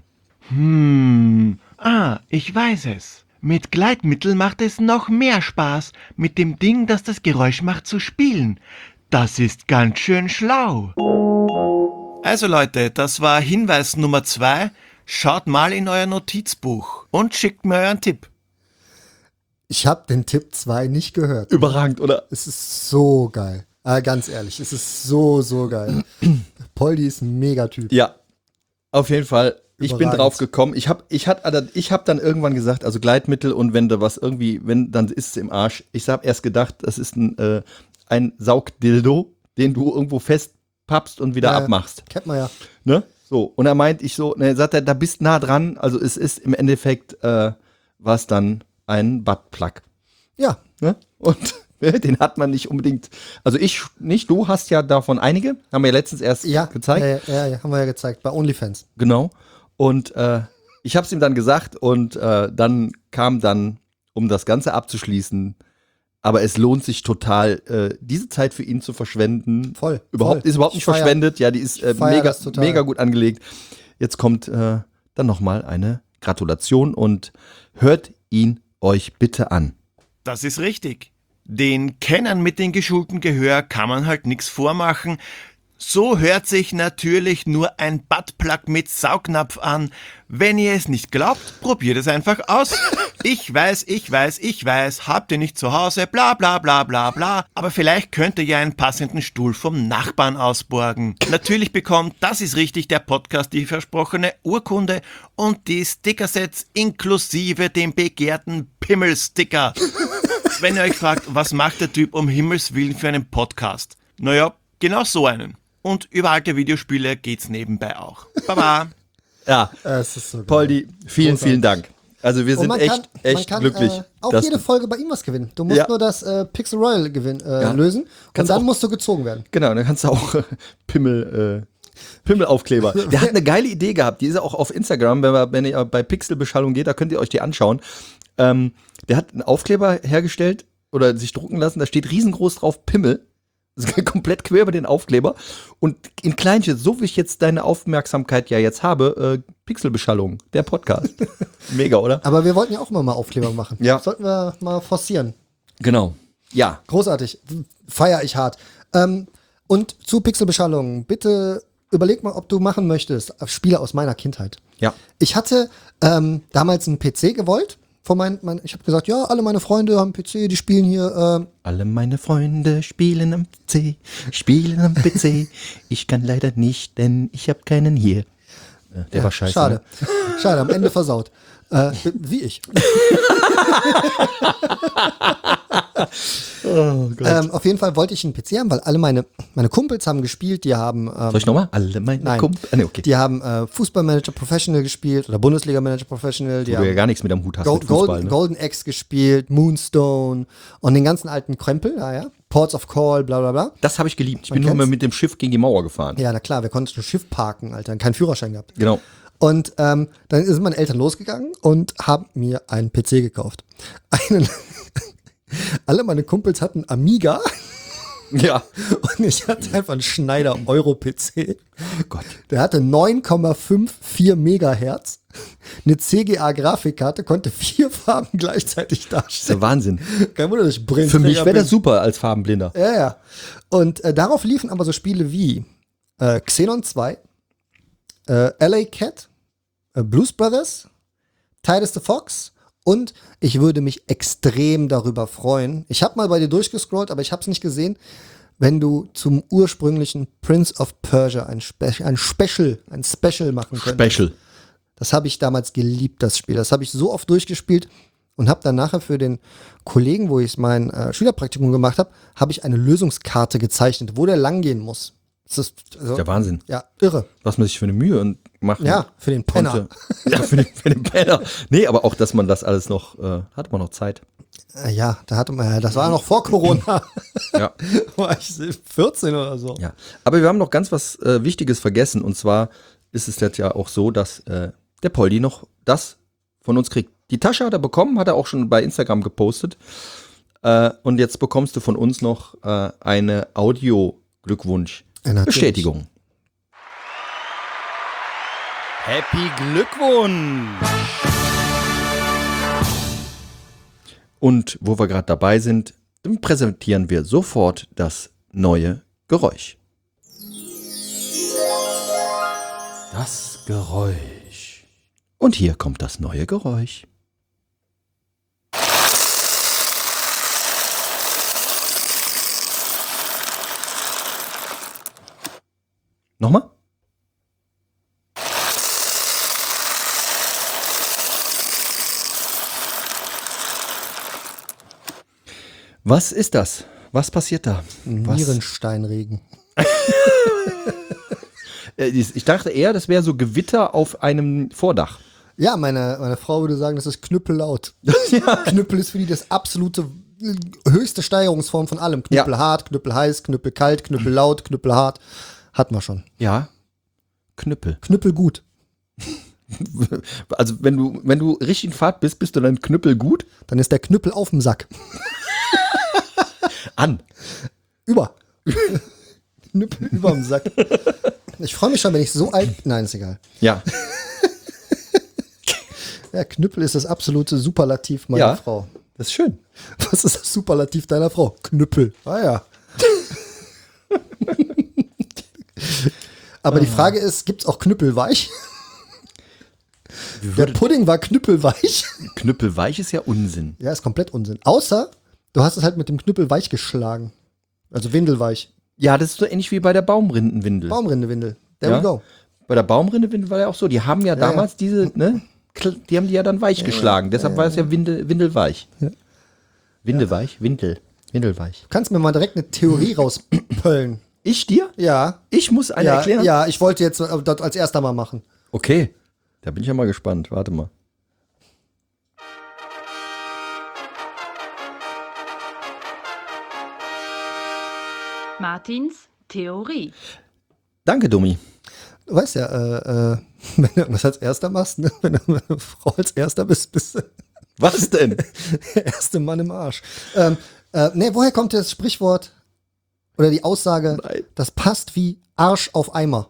Hm, ah, ich weiß es. Mit Gleitmittel macht es noch mehr Spaß, mit dem Ding, das das Geräusch macht, zu spielen. Das ist ganz schön schlau. Also Leute, das war Hinweis Nummer zwei. Schaut mal in euer Notizbuch und schickt mir euren Tipp. Ich habe den Tipp zwei nicht gehört. Überragend, oder? Es ist so geil. Äh, ganz ehrlich, es ist so, so geil. Poldi ist ein Megatyp. Ja, auf jeden Fall. Ich bin Überragend. drauf gekommen. Ich habe ich hat, ich hab dann irgendwann gesagt, also Gleitmittel und wenn da was irgendwie, wenn, dann ist es im Arsch. Ich habe erst gedacht, das ist ein, äh, ein Saugdildo, den du irgendwo festpappst und wieder Ja, abmachst. Kennt man ja. Ne? So, und er meint, ich so, ne, sagt er, da bist nah dran. Also es ist im Endeffekt, äh, war es dann ein Buttplug. Ja, Ne? Und den hat man nicht unbedingt, also ich nicht, du hast ja davon einige, haben wir ja letztens erst ja, gezeigt. Ja, ja, ja, haben wir ja gezeigt, bei OnlyFans. Genau. Und äh, ich habe es ihm dann gesagt und äh, dann kam dann, um das Ganze abzuschließen, aber es lohnt sich total, äh, diese Zeit für ihn zu verschwenden. Voll, Überhaupt, voll. ist überhaupt Ich nicht feier- verschwendet. Ja, die ist äh, ich feier mega, das total. mega gut angelegt. Jetzt kommt äh, dann nochmal eine Gratulation und hört ihn euch bitte an. Das ist richtig. Den Kennern mit dem geschulten Gehör kann man halt nichts vormachen. So hört sich natürlich nur ein Buttplug mit Saugnapf an. Wenn ihr es nicht glaubt, probiert es einfach aus. Ich weiß, ich weiß, ich weiß, habt ihr nicht zu Hause, bla bla bla bla bla. Aber vielleicht könnt ihr ja einen passenden Stuhl vom Nachbarn ausborgen. Natürlich bekommt, das ist richtig, der Podcast die versprochene Urkunde und die Stickersets inklusive dem begehrten Pimmelsticker. Wenn ihr euch fragt, was macht der Typ um Himmels Willen für einen Podcast? Naja, genau so einen. und über alte Videospiele geht's nebenbei auch. Baba. Ja, Es ist so geil. Poldi, vielen, Großartig. vielen Dank. Also wir Und sind man echt, kann, echt man kann, glücklich. Äh, auch dass jede du- Folge bei ihm was gewinnen. Du musst Ja. nur das äh, Pixel Royal gewinn, äh, Ja. lösen und Kannst dann auch- musst du gezogen werden. Genau, dann kannst du auch äh, Pimmel, äh, Pimmelaufkleber. Der hat eine geile Idee gehabt. Die ist auch auf Instagram, wenn, wir, wenn ihr bei Pixelbeschallung geht, da könnt ihr euch die anschauen. Ähm, der hat einen Aufkleber hergestellt oder sich drucken lassen, da steht riesengroß drauf Pimmel. Das ist komplett quer über den Aufkleber. Und in Kleinschrift, so wie ich jetzt deine Aufmerksamkeit ja jetzt habe, äh, Pixelbeschallung, der Podcast. Mega, oder? Aber wir wollten ja auch immer mal Aufkleber machen. Ja. Sollten wir mal forcieren. Genau. Ja. Großartig. Feier ich hart. Ähm, und zu Pixelbeschallung, bitte überleg mal, ob du machen möchtest. Spiele aus meiner Kindheit. Ja. Ich hatte ähm, damals einen P C gewollt. Von mein, mein, ich habe gesagt, ja, alle meine Freunde haben einen P C, die spielen hier. Ähm, Alle meine Freunde spielen am P C, spielen am P C. Ich kann leider nicht, denn ich habe keinen hier. Äh, Der war scheiße. schade. Ne? Schade, am Ende versaut. Äh, wie ich. Oh Gott. Ähm, auf jeden Fall wollte ich einen P C haben, weil alle meine, meine Kumpels haben gespielt, die haben. Ähm, Soll ich nochmal? Alle meine Nein. Kumpel. Ah, nee, okay. Die haben äh, Fußballmanager Professional gespielt oder Bundesliga Manager Professional. Die Wo du ja haben gar nichts mit am Hut hast Gold, mit Fußball. Golden, Ne? Golden Axe gespielt, Moonstone und den ganzen alten Krempel, ja, ja. Ports of Call, bla bla bla. Das habe ich geliebt. Ich Man bin nur mal kennt's. mit dem Schiff gegen die Mauer gefahren. Ja, na klar, wir konnten ein Schiff parken, Alter, keinen Führerschein gehabt. Genau. Und ähm, dann sind meine Eltern losgegangen und haben mir einen P C gekauft. Einen Alle meine Kumpels hatten Amiga Ja. und ich hatte einfach einen Schneider Euro-P C. Oh Gott. Der hatte neun Komma fünfundfünfzig Megahertz, eine C G A-Grafikkarte, konnte vier Farben gleichzeitig Das ist der darstellen. Wahnsinn. Kein Wunder, dass ich Brillenträger Für mich wäre bin. das super als Farbenblinder. Ja, ja. Und äh, darauf liefen aber so Spiele wie äh, Xenon zwei, äh, L A Cat, äh, Blues Brothers, Titus the Fox und ich würde mich extrem darüber freuen. Ich habe mal bei dir durchgescrollt, aber ich habe es nicht gesehen, wenn du zum ursprünglichen Prince of Persia ein, Spe ein Special, ein Special machen könntest. Special. Das habe ich damals geliebt, das Spiel. Das habe ich so oft durchgespielt und habe dann nachher für den Kollegen, wo ich mein äh, Schülerpraktikum gemacht habe, habe ich eine Lösungskarte gezeichnet, wo der langgehen muss. Das ist also, Der Wahnsinn. ja, irre. Was man sich für eine Mühe und machen Ja, für den Penner. konnte. Ja, für den, für den Penner. Nee, aber auch, dass man das alles noch, äh, hat man noch Zeit. Äh, ja, da hatte man, das war noch vor Corona. Ja. war ich vierzehn oder so. Ja. Aber wir haben noch ganz was äh, Wichtiges vergessen. Und zwar ist es jetzt ja auch so, dass äh, der Poldi noch das von uns kriegt. Die Tasche hat er bekommen, hat er auch schon bei Instagram gepostet. Äh, und jetzt bekommst du von uns noch äh, eine Audio-Glückwunsch. Ja, natürlich. Bestätigung. Happy Glückwunsch! Und wo wir gerade dabei sind, dann präsentieren wir sofort das neue Geräusch. Das Geräusch. Und hier kommt das neue Geräusch. Nochmal? Was ist das? Was passiert da? Was? Nierensteinregen. Äh, Ich dachte eher, das wäre so Gewitter auf einem Vordach. Ja, meine, meine Frau würde sagen, das ist knüppellaut. Knüppel ist für die das absolute äh, höchste Steigerungsform von allem. Knüppelhart, knüppelheiß, knüppelkalt, knüppellaut, knüppelhart. Hatten wir schon. Ja. Knüppel. Knüppelgut. Also wenn du, wenn du richtig in Fahrt bist, bist du dann Knüppel gut? Dann ist der Knüppel auf dem Sack. An. Über. Knüppel über dem Sack. Ich freue mich schon, wenn ich so alt. Nein, ist egal. Ja. Ja, Knüppel ist das absolute Superlativ meiner Ja. Frau. Das ist schön. Was ist das Superlativ deiner Frau? Knüppel. Ah ja. Aber die Frage ist, gibt's auch Knüppelweich? Der Pudding war knüppelweich. Knüppelweich ist ja Unsinn. Ja, ist komplett Unsinn. Außer, du hast es halt mit dem Knüppel weich geschlagen. Also windelweich. Ja, das ist so ähnlich wie bei der Baumrindenwindel. Baumrindewindel. There Ja. we go. Bei der Baumrindewindel war ja auch so. Die haben ja, Ja, damals diese, ne? Kl- Die haben die ja dann weich geschlagen. Deshalb war es ja Windel, windelweich. Windelweich? Windel. Windelweich. Du kannst mir mal direkt eine Theorie rauspöllen. Ich dir? Ja. Ich muss eine Ja, erklären? ja, ich wollte jetzt äh, das als erster mal machen. Okay, da bin ich ja mal gespannt. Warte mal. Martins Theorie. Danke, Dummi. Du weißt ja, äh, äh, wenn du das als erster machst, ne? wenn du eine Frau als erster bist, bist du Was denn? der erste Mann im Arsch. Ähm, äh, nee, woher kommt das Sprichwort oder die Aussage, Nein. das passt wie Arsch auf Eimer?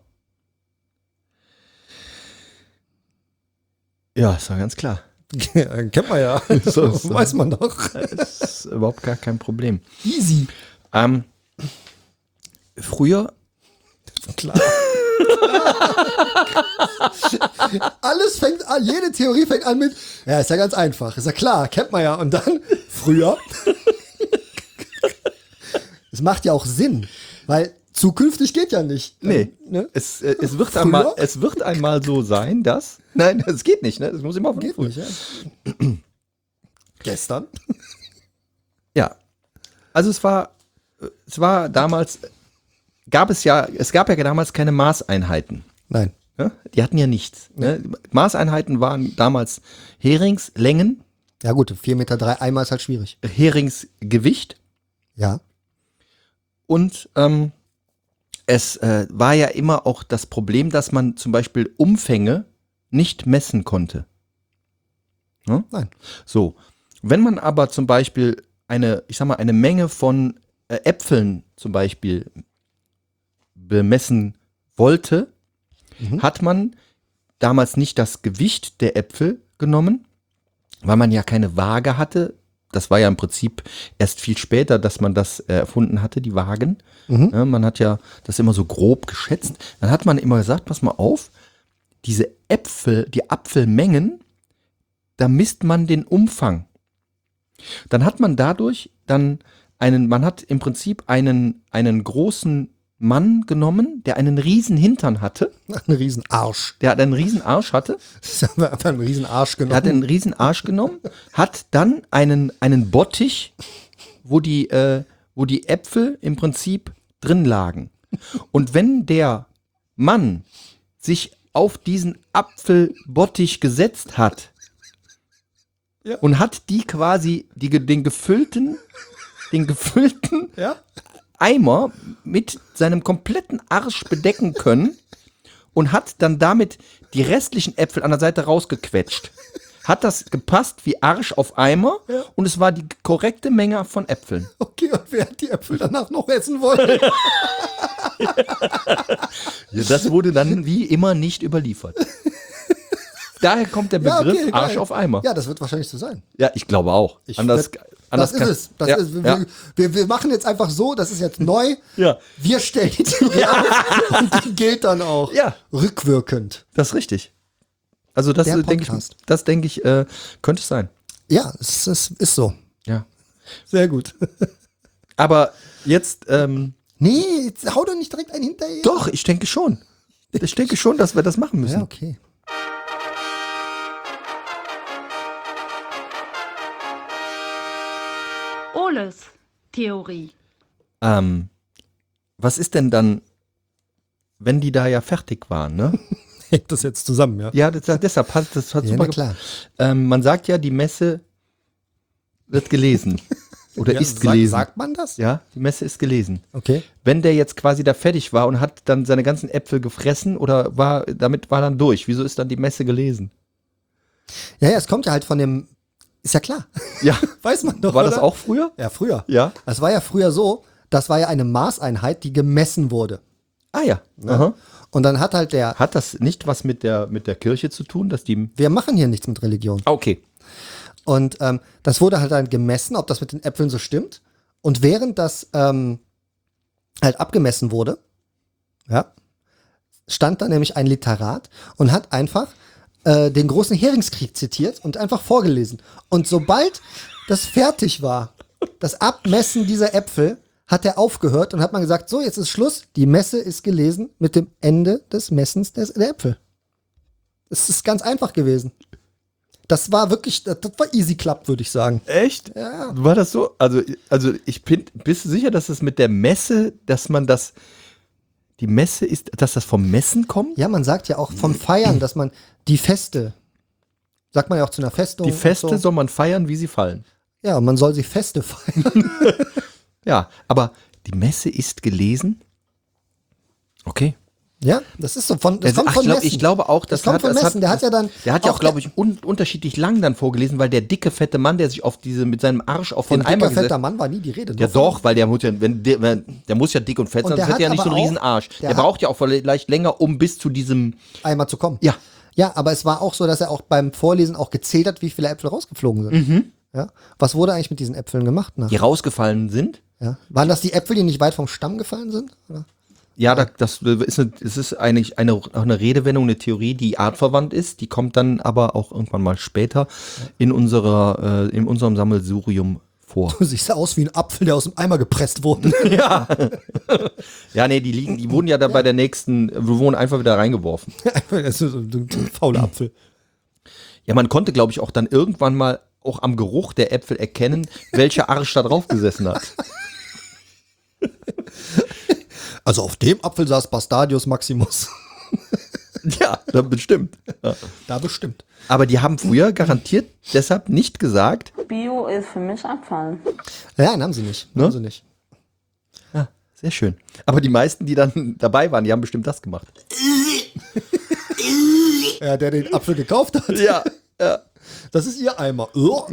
Ja, ist ja ganz klar. Kennt man ja. So, so. Weiß man doch. Das ist überhaupt gar kein Problem. Easy. Ähm, früher, Klar. Alles fängt an, jede Theorie fängt an mit, ja, ist ja ganz einfach, ist ja klar, kennt man ja. Und dann, früher. Es macht ja auch Sinn, weil zukünftig geht ja nicht. nee, Ne? es, äh, es, wird Früher? einmal, es wird einmal so sein, dass, nein, es geht nicht, ne? Es muss immer von Geht früh. nicht, ja. Gestern. Ja, also es war, es war damals, gab es ja, es gab ja damals keine Maßeinheiten. Nein. Ne? Die hatten ja nichts. Ne? Maßeinheiten waren damals Heringslängen, Ja gut, vier Meter drei Eimer ist halt schwierig. Heringsgewicht Ja. und ähm, es äh, war ja immer auch das Problem, dass man zum Beispiel Umfänge nicht messen konnte. Ne? Nein. So, wenn man aber zum Beispiel eine, ich sag mal, eine Menge von äh, Äpfeln zum Beispiel bemessen wollte, Mhm. hat man damals nicht das Gewicht der Äpfel genommen, weil man ja keine Waage hatte. Das war ja im Prinzip erst viel später, dass man das äh, erfunden hatte, die Waagen. Mhm. Ja, man hat ja das immer so grob geschätzt. Dann hat man immer gesagt, pass mal auf, diese Äpfel, die Apfelmengen, da misst man den Umfang. Dann hat man dadurch dann einen, man hat im Prinzip einen, einen großen Mann genommen, der einen riesen Hintern hatte, Ein riesen Arsch. der einen riesen Arsch hatte, Das haben wir einfach einen riesen Arsch er hat genommen. einen riesen Arsch genommen, hat dann einen, einen Bottich, wo die, äh, wo die Äpfel im Prinzip drin lagen. Und wenn der Mann sich auf diesen Apfelbottich gesetzt hat Ja. und hat die quasi, die, ge- den gefüllten, den gefüllten Ja? Eimer mit seinem kompletten Arsch bedecken können und hat dann damit die restlichen Äpfel an der Seite rausgequetscht. Hat das gepasst wie Arsch auf Eimer und es war die korrekte Menge von Äpfeln. Okay, und wer hat die Äpfel danach noch essen wollen? Ja, das wurde dann wie immer nicht überliefert. Daher kommt der Ja, Begriff okay, Arsch geil. auf Eimer. Ja, Ja, das wird wahrscheinlich so sein. ich glaube auch. Ich anders, werd- anders das ist kann- es. Das ja, ist, wir, ja, wir, wir machen jetzt einfach so, das ist jetzt neu. ja, Wir stellen die Theorie auf und die gilt dann auch Ja. rückwirkend. das ist richtig. Also das Der äh, denke ich, Podcast. das denke ich, äh, könnte es sein. Ja, es, es ist so. Ja. Sehr gut. Aber jetzt, ähm, Nee, jetzt hau doch nicht direkt einen hinterher. doch, ich denke schon. Ich denke schon, dass wir das machen müssen. Ja, okay. Oles Theorie. Ähm, was ist denn dann, wenn die da ja fertig waren, ne? Hängt das jetzt zusammen, ja? Ja, das, deshalb hat das hat Ja, super na klar. ge- Ähm, man sagt ja, die Messe wird gelesen. Oder Ja, ist sag- gelesen. Sagt man das? Ja, die Messe ist gelesen. Okay. Wenn der jetzt quasi da fertig war und hat dann seine ganzen Äpfel gefressen oder war, damit war dann durch, wieso ist dann die Messe gelesen? Ja, ja, es kommt ja halt von dem, ist ja klar. Ja, Weiß man doch, war das oder? auch früher? Ja, früher. Ja. Das war ja früher so, das war ja eine Maßeinheit, die gemessen wurde. Ah ja. Aha. Und dann hat halt der, Hat das nicht was mit der, mit der Kirche zu tun, dass die. wir machen hier nichts mit Religion. Ah, okay. Und ähm, das wurde halt dann gemessen, ob das mit den Äpfeln so stimmt. Und während das ähm, halt abgemessen wurde, ja, stand da nämlich ein Literat und hat einfach äh, den großen Heringskrieg zitiert und einfach vorgelesen. Und sobald das fertig war, das Abmessen dieser Äpfel, hat er aufgehört und hat man gesagt, so, jetzt ist Schluss, die Messe ist gelesen mit dem Ende des Messens des, der Äpfel. Es ist ganz einfach gewesen. Das war wirklich, das, das war easy clap, würde ich sagen. Echt? Ja. War das so? Also, also ich bin, bist du sicher, dass es mit der Messe, dass man das Die Messe ist, dass das vom Messen kommt? Ja, man sagt ja auch vom Feiern, dass man die Feste, sagt man ja auch zu einer Festung. Die Feste und so. soll man feiern, wie sie fallen. Ja, man soll sie Feste feiern. Ja, aber die Messe ist gelesen. Okay. Ja, das ist so von, das Also, kommt ach, von ich, glaub, Messen. ich glaube auch, das das, kommt hat, von das Messen. hat, Der hat ja dann Der hat ja auch, auch glaube ich, un unterschiedlich lang dann vorgelesen, weil der dicke, fette Mann, der sich auf diese, mit seinem Arsch auf von den Eimer dicker, gesetzt fetter Mann war nie die Rede. Ja Nur von- doch, weil der muss ja, wenn der, wenn, der muss ja dick und fett Und sein, der sonst hätte er hat ja nicht so einen aber riesen auch- Arsch. der Der, hat- braucht ja auch vielleicht länger, um bis zu diesem, einmal zu kommen. ja, Ja, aber es war auch so, dass er auch beim Vorlesen auch gezählt hat, wie viele Äpfel rausgeflogen sind. Mhm. Ja? Was wurde eigentlich mit diesen Äpfeln gemacht? Nach? die rausgefallen sind. Ja? Waren das die Äpfel, die nicht weit vom Stamm gefallen sind? Oder? Ja, da, das ist, eine, es ist eigentlich eine, eine Redewendung, eine Theorie, die artverwandt ist. Die kommt dann aber auch irgendwann mal später in unserer, äh, in unserem Sammelsurium vor. Du siehst aus wie ein Apfel, der aus dem Eimer gepresst wurde. Ja. Ja, nee, die liegen, die wurden ja dann bei der nächsten, wir wurden einfach wieder reingeworfen. Das ist so ein fauler Apfel. Ja, man konnte, glaube ich, auch dann irgendwann mal auch am Geruch der Äpfel erkennen, welcher Arsch da drauf gesessen hat. Also auf dem Apfel saß Bastardius Maximus. Ja, dann bestimmt. Ja. Da bestimmt. Aber die haben früher garantiert deshalb nicht gesagt, Bio ist für mich Abfall. Nein, haben sie nicht. Ne? Haben sie nicht. ja, sehr schön. Aber die meisten, die dann dabei waren, die haben bestimmt das gemacht. Ja, der den Apfel gekauft hat. Ja, ja. Das ist ihr Eimer.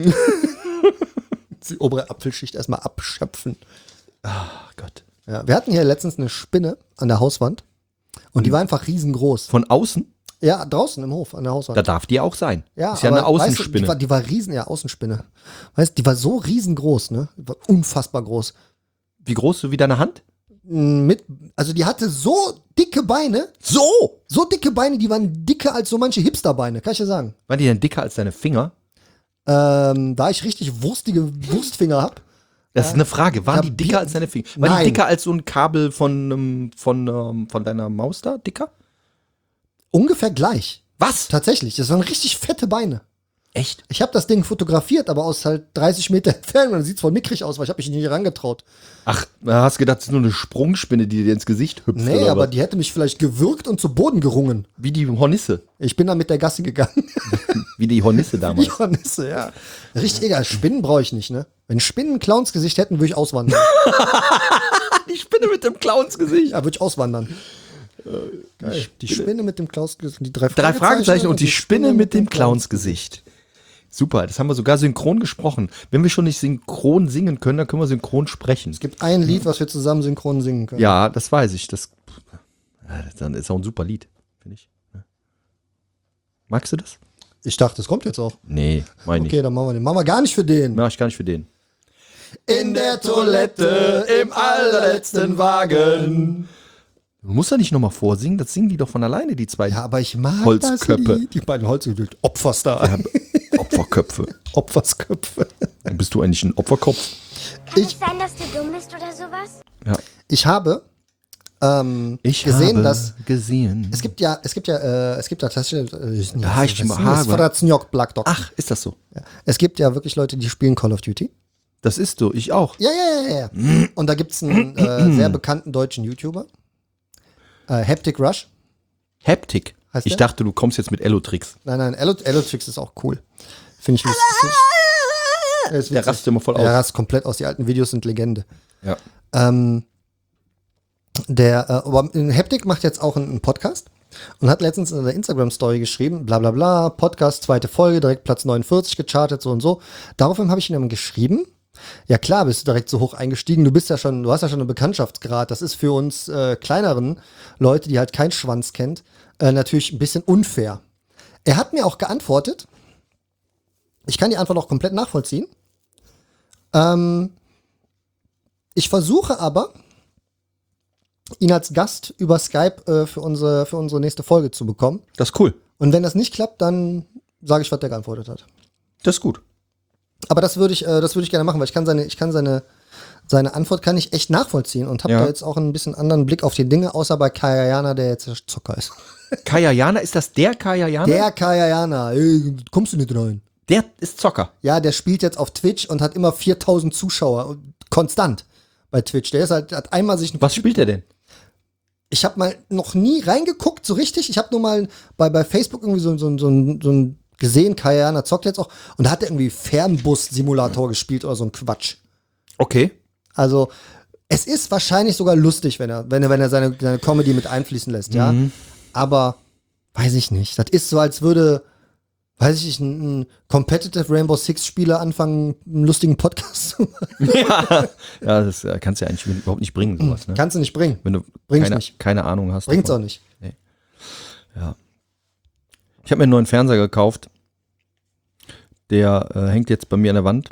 Die obere Apfelschicht erstmal abschöpfen. Ach Gott. Ja, wir hatten hier letztens eine Spinne an der Hauswand und die war einfach riesengroß. Von außen, Ja, draußen im Hof an der Hauswand. da darf die auch sein. Ja, ist ja aber eine weißt du, Außenspinne. die, war, die war riesen, ja, Außenspinne. Weißt du, die war so riesengroß, ne? Die war unfassbar groß. Wie groß, so wie deine Hand? Mit, also die hatte so dicke Beine. So! So dicke Beine, die waren dicker als so manche Hipsterbeine, kann ich dir sagen. Waren die denn dicker als deine Finger? Ähm, da ich richtig wurstige Wurstfinger hab. Das ist eine Frage. Waren Ja, die dicker Bier- als deine Finger? Waren Nein. die dicker als so ein Kabel von, ähm, von, ähm, von deiner Maus da? Dicker? Ungefähr gleich. Was? Tatsächlich, das waren richtig fette Beine. Echt? Ich habe das Ding fotografiert, aber aus halt dreißig Meter Entfernung. Dann sieht's voll mickrig aus, weil ich habe mich nicht herangetraut. Ach, hast gedacht, das ist nur eine Sprungspinne, die dir ins Gesicht hüpft? Nee, oder aber was? die hätte mich vielleicht gewürgt und zu Boden gerungen. Wie die Hornisse. Ich bin dann mit der Gasse gegangen. Wie die Hornisse Die damals. Hornisse, ja. Richtig egal. Spinnen brauche ich nicht, ne? Wenn Spinnen ein Clownsgesicht hätten, würde ich auswandern. Die Spinne mit dem Clownsgesicht. Ja, würde ich auswandern. Geil. Die Spinne mit dem Clownsgesicht. Die drei Drei Fragezeichen und die Spinne mit dem Clownsgesicht. Super, das haben wir sogar synchron gesprochen. Wenn wir schon nicht synchron singen können, dann können wir synchron sprechen. Es gibt ein Lied, was wir zusammen synchron singen können. Ja, das weiß ich. Das, ja, das ist auch ein super Lied, finde ich. Magst du das? Ich dachte, das kommt jetzt auch. Nee, meine Okay, dann machen wir den. Machen wir gar nicht für den. Mach ich gar nicht für den. In der Toilette, im allerletzten Wagen. Du musst da nicht nochmal vorsingen, das singen die doch von alleine, die zwei Ja, aber ich mag Holzköpfe. das Lied. Die beiden Holzköpfe. Opferstar. Opferköpfe. Opfersköpfe. Bist du eigentlich ein Opferkopf? Kann es sein, dass du dumm bist oder sowas? Ja. Ich habe ähm, Ich gesehen, habe dass gesehen. es gibt ja, es gibt ja, äh, es gibt ja tatsächlich, äh, Ja, ich habe- Fratzniok Black Dog. Ach, ist das so? Es gibt ja wirklich Leute, die spielen Call of Duty. Das ist so, ich auch. Ja, ja, ja, ja. Und da gibt's einen äh, sehr bekannten deutschen YouTuber. Äh, Haptic Rush. Haptik. Heißt Ich der? dachte, du kommst jetzt mit Elotrix. Nein, nein, Elo- Elotrix ist auch cool. Finde ich witzig. Der, ist Der witzig. rastet immer voll Der aus. rast komplett aus. Die alten Videos sind Legende. Ja. Ähm, der, äh, aber Haptic macht jetzt auch einen, einen Podcast und hat letztens in der Instagram-Story geschrieben, bla bla bla, Podcast, zweite Folge, direkt Platz neunundvierzig gechartet, so und so. Daraufhin habe ich ihm geschrieben, ja klar, bist du direkt so hoch eingestiegen, du bist ja schon, du hast ja schon einen Bekanntschaftsgrad, das ist für uns äh, kleineren Leute, die halt keinen Schwanz kennt, äh, natürlich ein bisschen unfair. Er hat mir auch geantwortet, ich kann die Antwort auch komplett nachvollziehen, ähm, ich versuche aber, ihn als Gast über Skype äh, für, unsere, für unsere nächste Folge zu bekommen. Das ist cool. Und wenn das nicht klappt, dann sage ich, was der geantwortet hat. Das ist gut. Aber das würde ich, äh, das würde ich gerne machen, weil ich kann seine, ich kann seine, seine Antwort kann ich echt nachvollziehen und habe Ja. da jetzt auch ein bisschen anderen Blick auf die Dinge, außer bei Kayayana, der jetzt Zocker ist. Kayayana, ist das der Kayayana? Der Kayayana, ey, kommst du nicht rein? Der ist Zocker. Ja, der spielt jetzt auf Twitch und hat immer viertausend Zuschauer, und konstant bei Twitch. Der ist halt, hat einmal sich ein Was spielt er denn? Ich habe mal noch nie reingeguckt, so richtig. Ich habe nur mal bei, bei Facebook irgendwie so, so, so, so, so ein gesehen, Kayana zockt jetzt auch. Und da hat er irgendwie Fernbus-Simulator gespielt oder so ein Quatsch. Okay. Also, es ist wahrscheinlich sogar lustig, wenn er, wenn er, wenn er seine, seine Comedy mit einfließen lässt, ja. Mhm. Aber, weiß ich nicht. Das ist so, als würde, weiß ich nicht, ein, ein Competitive Rainbow Six-Spieler anfangen, einen lustigen Podcast zu machen. ja, ja, das äh, kannst du ja eigentlich überhaupt nicht bringen, sowas, ne? Kannst du nicht bringen. Wenn du Bringt's keine, nicht. keine Ahnung hast. Bringt's auch davon. nicht. Ja. Ich habe mir einen neuen Fernseher gekauft. Der äh, hängt jetzt bei mir an der Wand.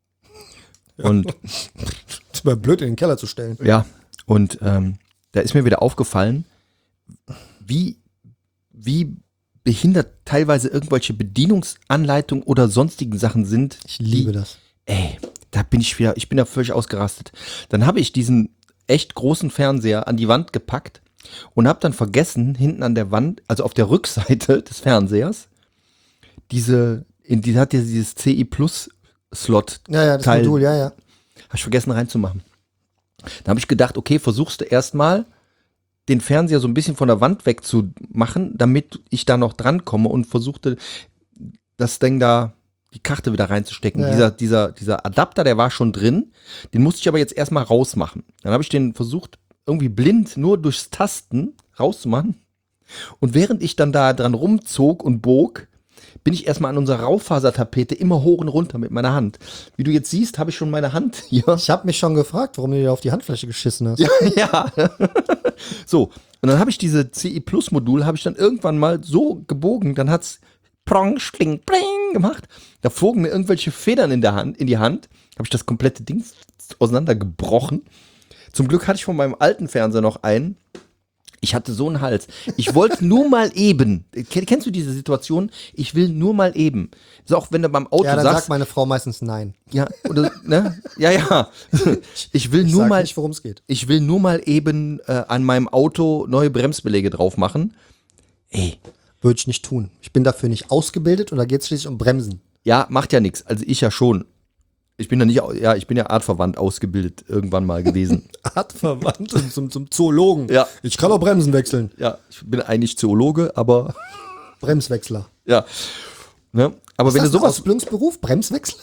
Und Das wäre blöd, in den Keller zu stellen. ja, und ähm, da ist mir wieder aufgefallen, wie, wie behindert teilweise irgendwelche Bedienungsanleitungen oder sonstigen Sachen sind. Ich liebe die, das. Ey, da bin ich wieder, ich bin da völlig ausgerastet. Dann habe ich diesen echt großen Fernseher an die Wand gepackt und habe dann vergessen, hinten an der Wand, also auf der Rückseite des Fernsehers, diese, in die hat ja dieses C I Plus Slot Ja, ja, das Teil, Modul, ja, ja. habe ich vergessen reinzumachen. Da habe ich gedacht, okay, versuchst du erstmal den Fernseher so ein bisschen von der Wand wegzumachen, damit ich da noch drankomme und versuchte das Ding da, die Karte wieder reinzustecken. Ja. Dieser, dieser, dieser Adapter, der war schon drin, den musste ich aber jetzt erstmal rausmachen. Dann habe ich den versucht, irgendwie blind nur durchs Tasten rauszumachen. Und während ich dann da dran rumzog und bog, bin ich erstmal an unserer Raufasertapete immer hoch und runter mit meiner Hand. Wie du jetzt siehst, habe ich schon meine Hand hier. Ich habe mich schon gefragt, warum du dir auf die Handfläche geschissen hast. Ja, ja. So, und dann habe ich diese C I Plus Modul, habe ich dann irgendwann mal so gebogen, dann hat's prong, schling, pling gemacht. Da flogen mir irgendwelche Federn in der Hand, in die Hand, habe ich das komplette Ding auseinandergebrochen. Zum Glück hatte ich von meinem alten Fernseher noch einen. Ich hatte so einen Hals. Ich wollte nur mal eben. Kennst du diese Situation? Ich will nur mal eben. Das ist auch wenn du beim Auto Ja, dann sagst. sagt meine Frau meistens nein. Ja, oder, ne? Ja, ja. Ich will Ich nur sag mal. nicht, worum es geht. Ich will nur mal eben äh, an meinem Auto neue Bremsbeläge drauf machen. Ey, Würde ich nicht tun. Ich bin dafür nicht ausgebildet und da geht es schließlich um Bremsen. ja, macht ja nichts. Also ich ja schon. Ich bin ja nicht, au- ja, ich bin ja artverwandt ausgebildet irgendwann mal gewesen. Artverwandt zum, zum, zum Zoologen. Ja. Ich kann auch Bremsen wechseln. Ja, ich bin eigentlich Zoologe, aber Bremswechsler. ja. Ne? Aber Ist wenn das du ein sowas. Ausbildungsberuf? Bremswechsler?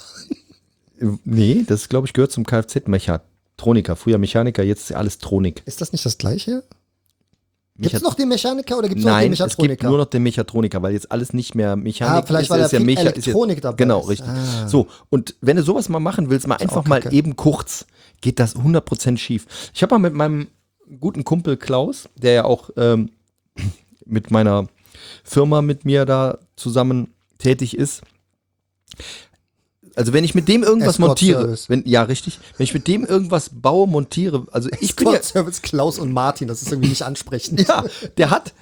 Nee, das glaube ich gehört zum Kfz-Mechatroniker. Früher Mechaniker, jetzt ist ja alles Tronik. Ist das nicht das Gleiche? Gibt es Mechat- noch den Mechaniker oder gibt es noch den Nein, es gibt Mechatroniker? nur noch den Mechatroniker, weil jetzt alles nicht mehr Mechanik Ah, vielleicht, ist. weil ist da ja viel Mecha- ist Elektronik jetzt, dabei Genau, ist. richtig. Ah. So, und wenn du sowas mal machen willst, mal einfach auch mal kacke. eben kurz, geht das hundert Prozent schief. Ich habe mal mit meinem guten Kumpel Klaus, der ja auch ähm, mit meiner Firma mit mir da zusammen tätig ist. Also wenn ich mit dem irgendwas Escort montiere, Service. wenn, ja richtig, wenn ich mit dem irgendwas baue, montiere, also ich bin ja, Escort Service Klaus und Martin, das ist irgendwie nicht ansprechend. ja, der hat,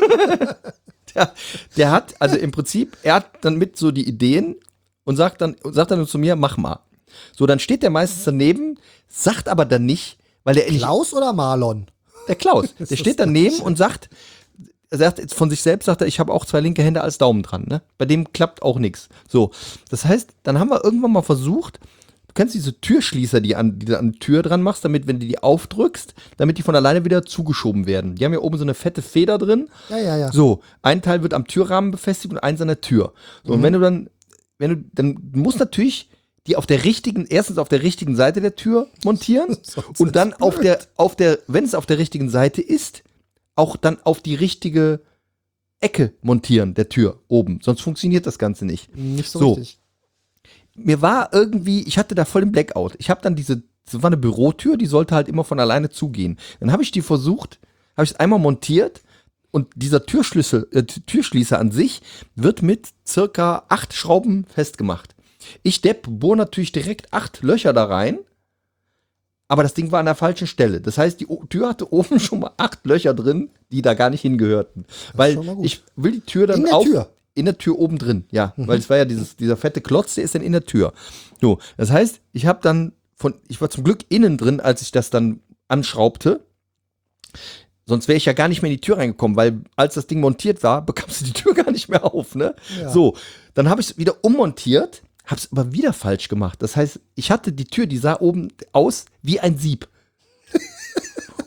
der, der hat, also im Prinzip, er hat dann mit so die Ideen und sagt dann, sagt dann zu mir, mach mal. So, dann steht der meistens daneben, sagt aber dann nicht, weil der Klaus oder Marlon? der Klaus, der steht daneben und sagt, er sagt jetzt von sich selbst, sagt er, ich habe auch zwei linke Hände als Daumen dran, ne? Bei dem klappt auch nichts. So, das heißt, dann haben wir irgendwann mal versucht, du kennst diese Türschließer, die, an, die du an die Tür dran machst, damit, wenn du die aufdrückst, damit die von alleine wieder zugeschoben werden. Die haben ja oben so eine fette Feder drin. Ja, ja, ja. So, ein Teil wird am Türrahmen befestigt und eins an der Tür. So, und wenn du dann, wenn du, dann musst natürlich die auf der richtigen, erstens auf der richtigen Seite der Tür montieren Sonst und dann ist auf blöd. der, auf der, wenn es auf der richtigen Seite ist, auch dann auf die richtige Ecke montieren der Tür oben. Sonst funktioniert das Ganze nicht. Nicht so, So. richtig. Mir war irgendwie, ich hatte da voll den Blackout. Ich habe dann diese, das war eine Bürotür, die sollte halt immer von alleine zugehen. Dann habe ich die versucht, habe ich es einmal montiert und dieser Türschlüssel, äh, Türschließer an sich wird mit circa acht Schrauben festgemacht. Ich Depp bohre natürlich direkt acht Löcher da rein, aber das Ding war an der falschen Stelle. Das heißt, die O- Tür hatte oben schon mal acht Löcher drin, die da gar nicht hingehörten. Weil schon mal gut. ich will die Tür dann In der auf... Tür? In der Tür oben drin, ja. Weil es war ja dieses, dieser fette Klotz, der ist dann in der Tür. So, das heißt, ich habe dann von, ich war zum Glück innen drin, als ich das dann anschraubte. Sonst wäre ich ja gar nicht mehr in die Tür reingekommen, weil als das Ding montiert war, bekamst du die Tür gar nicht mehr auf, ne? Ja. So, dann habe ich es wieder ummontiert, habe es aber wieder falsch gemacht. Das heißt, ich hatte die Tür, die sah oben aus wie ein Sieb.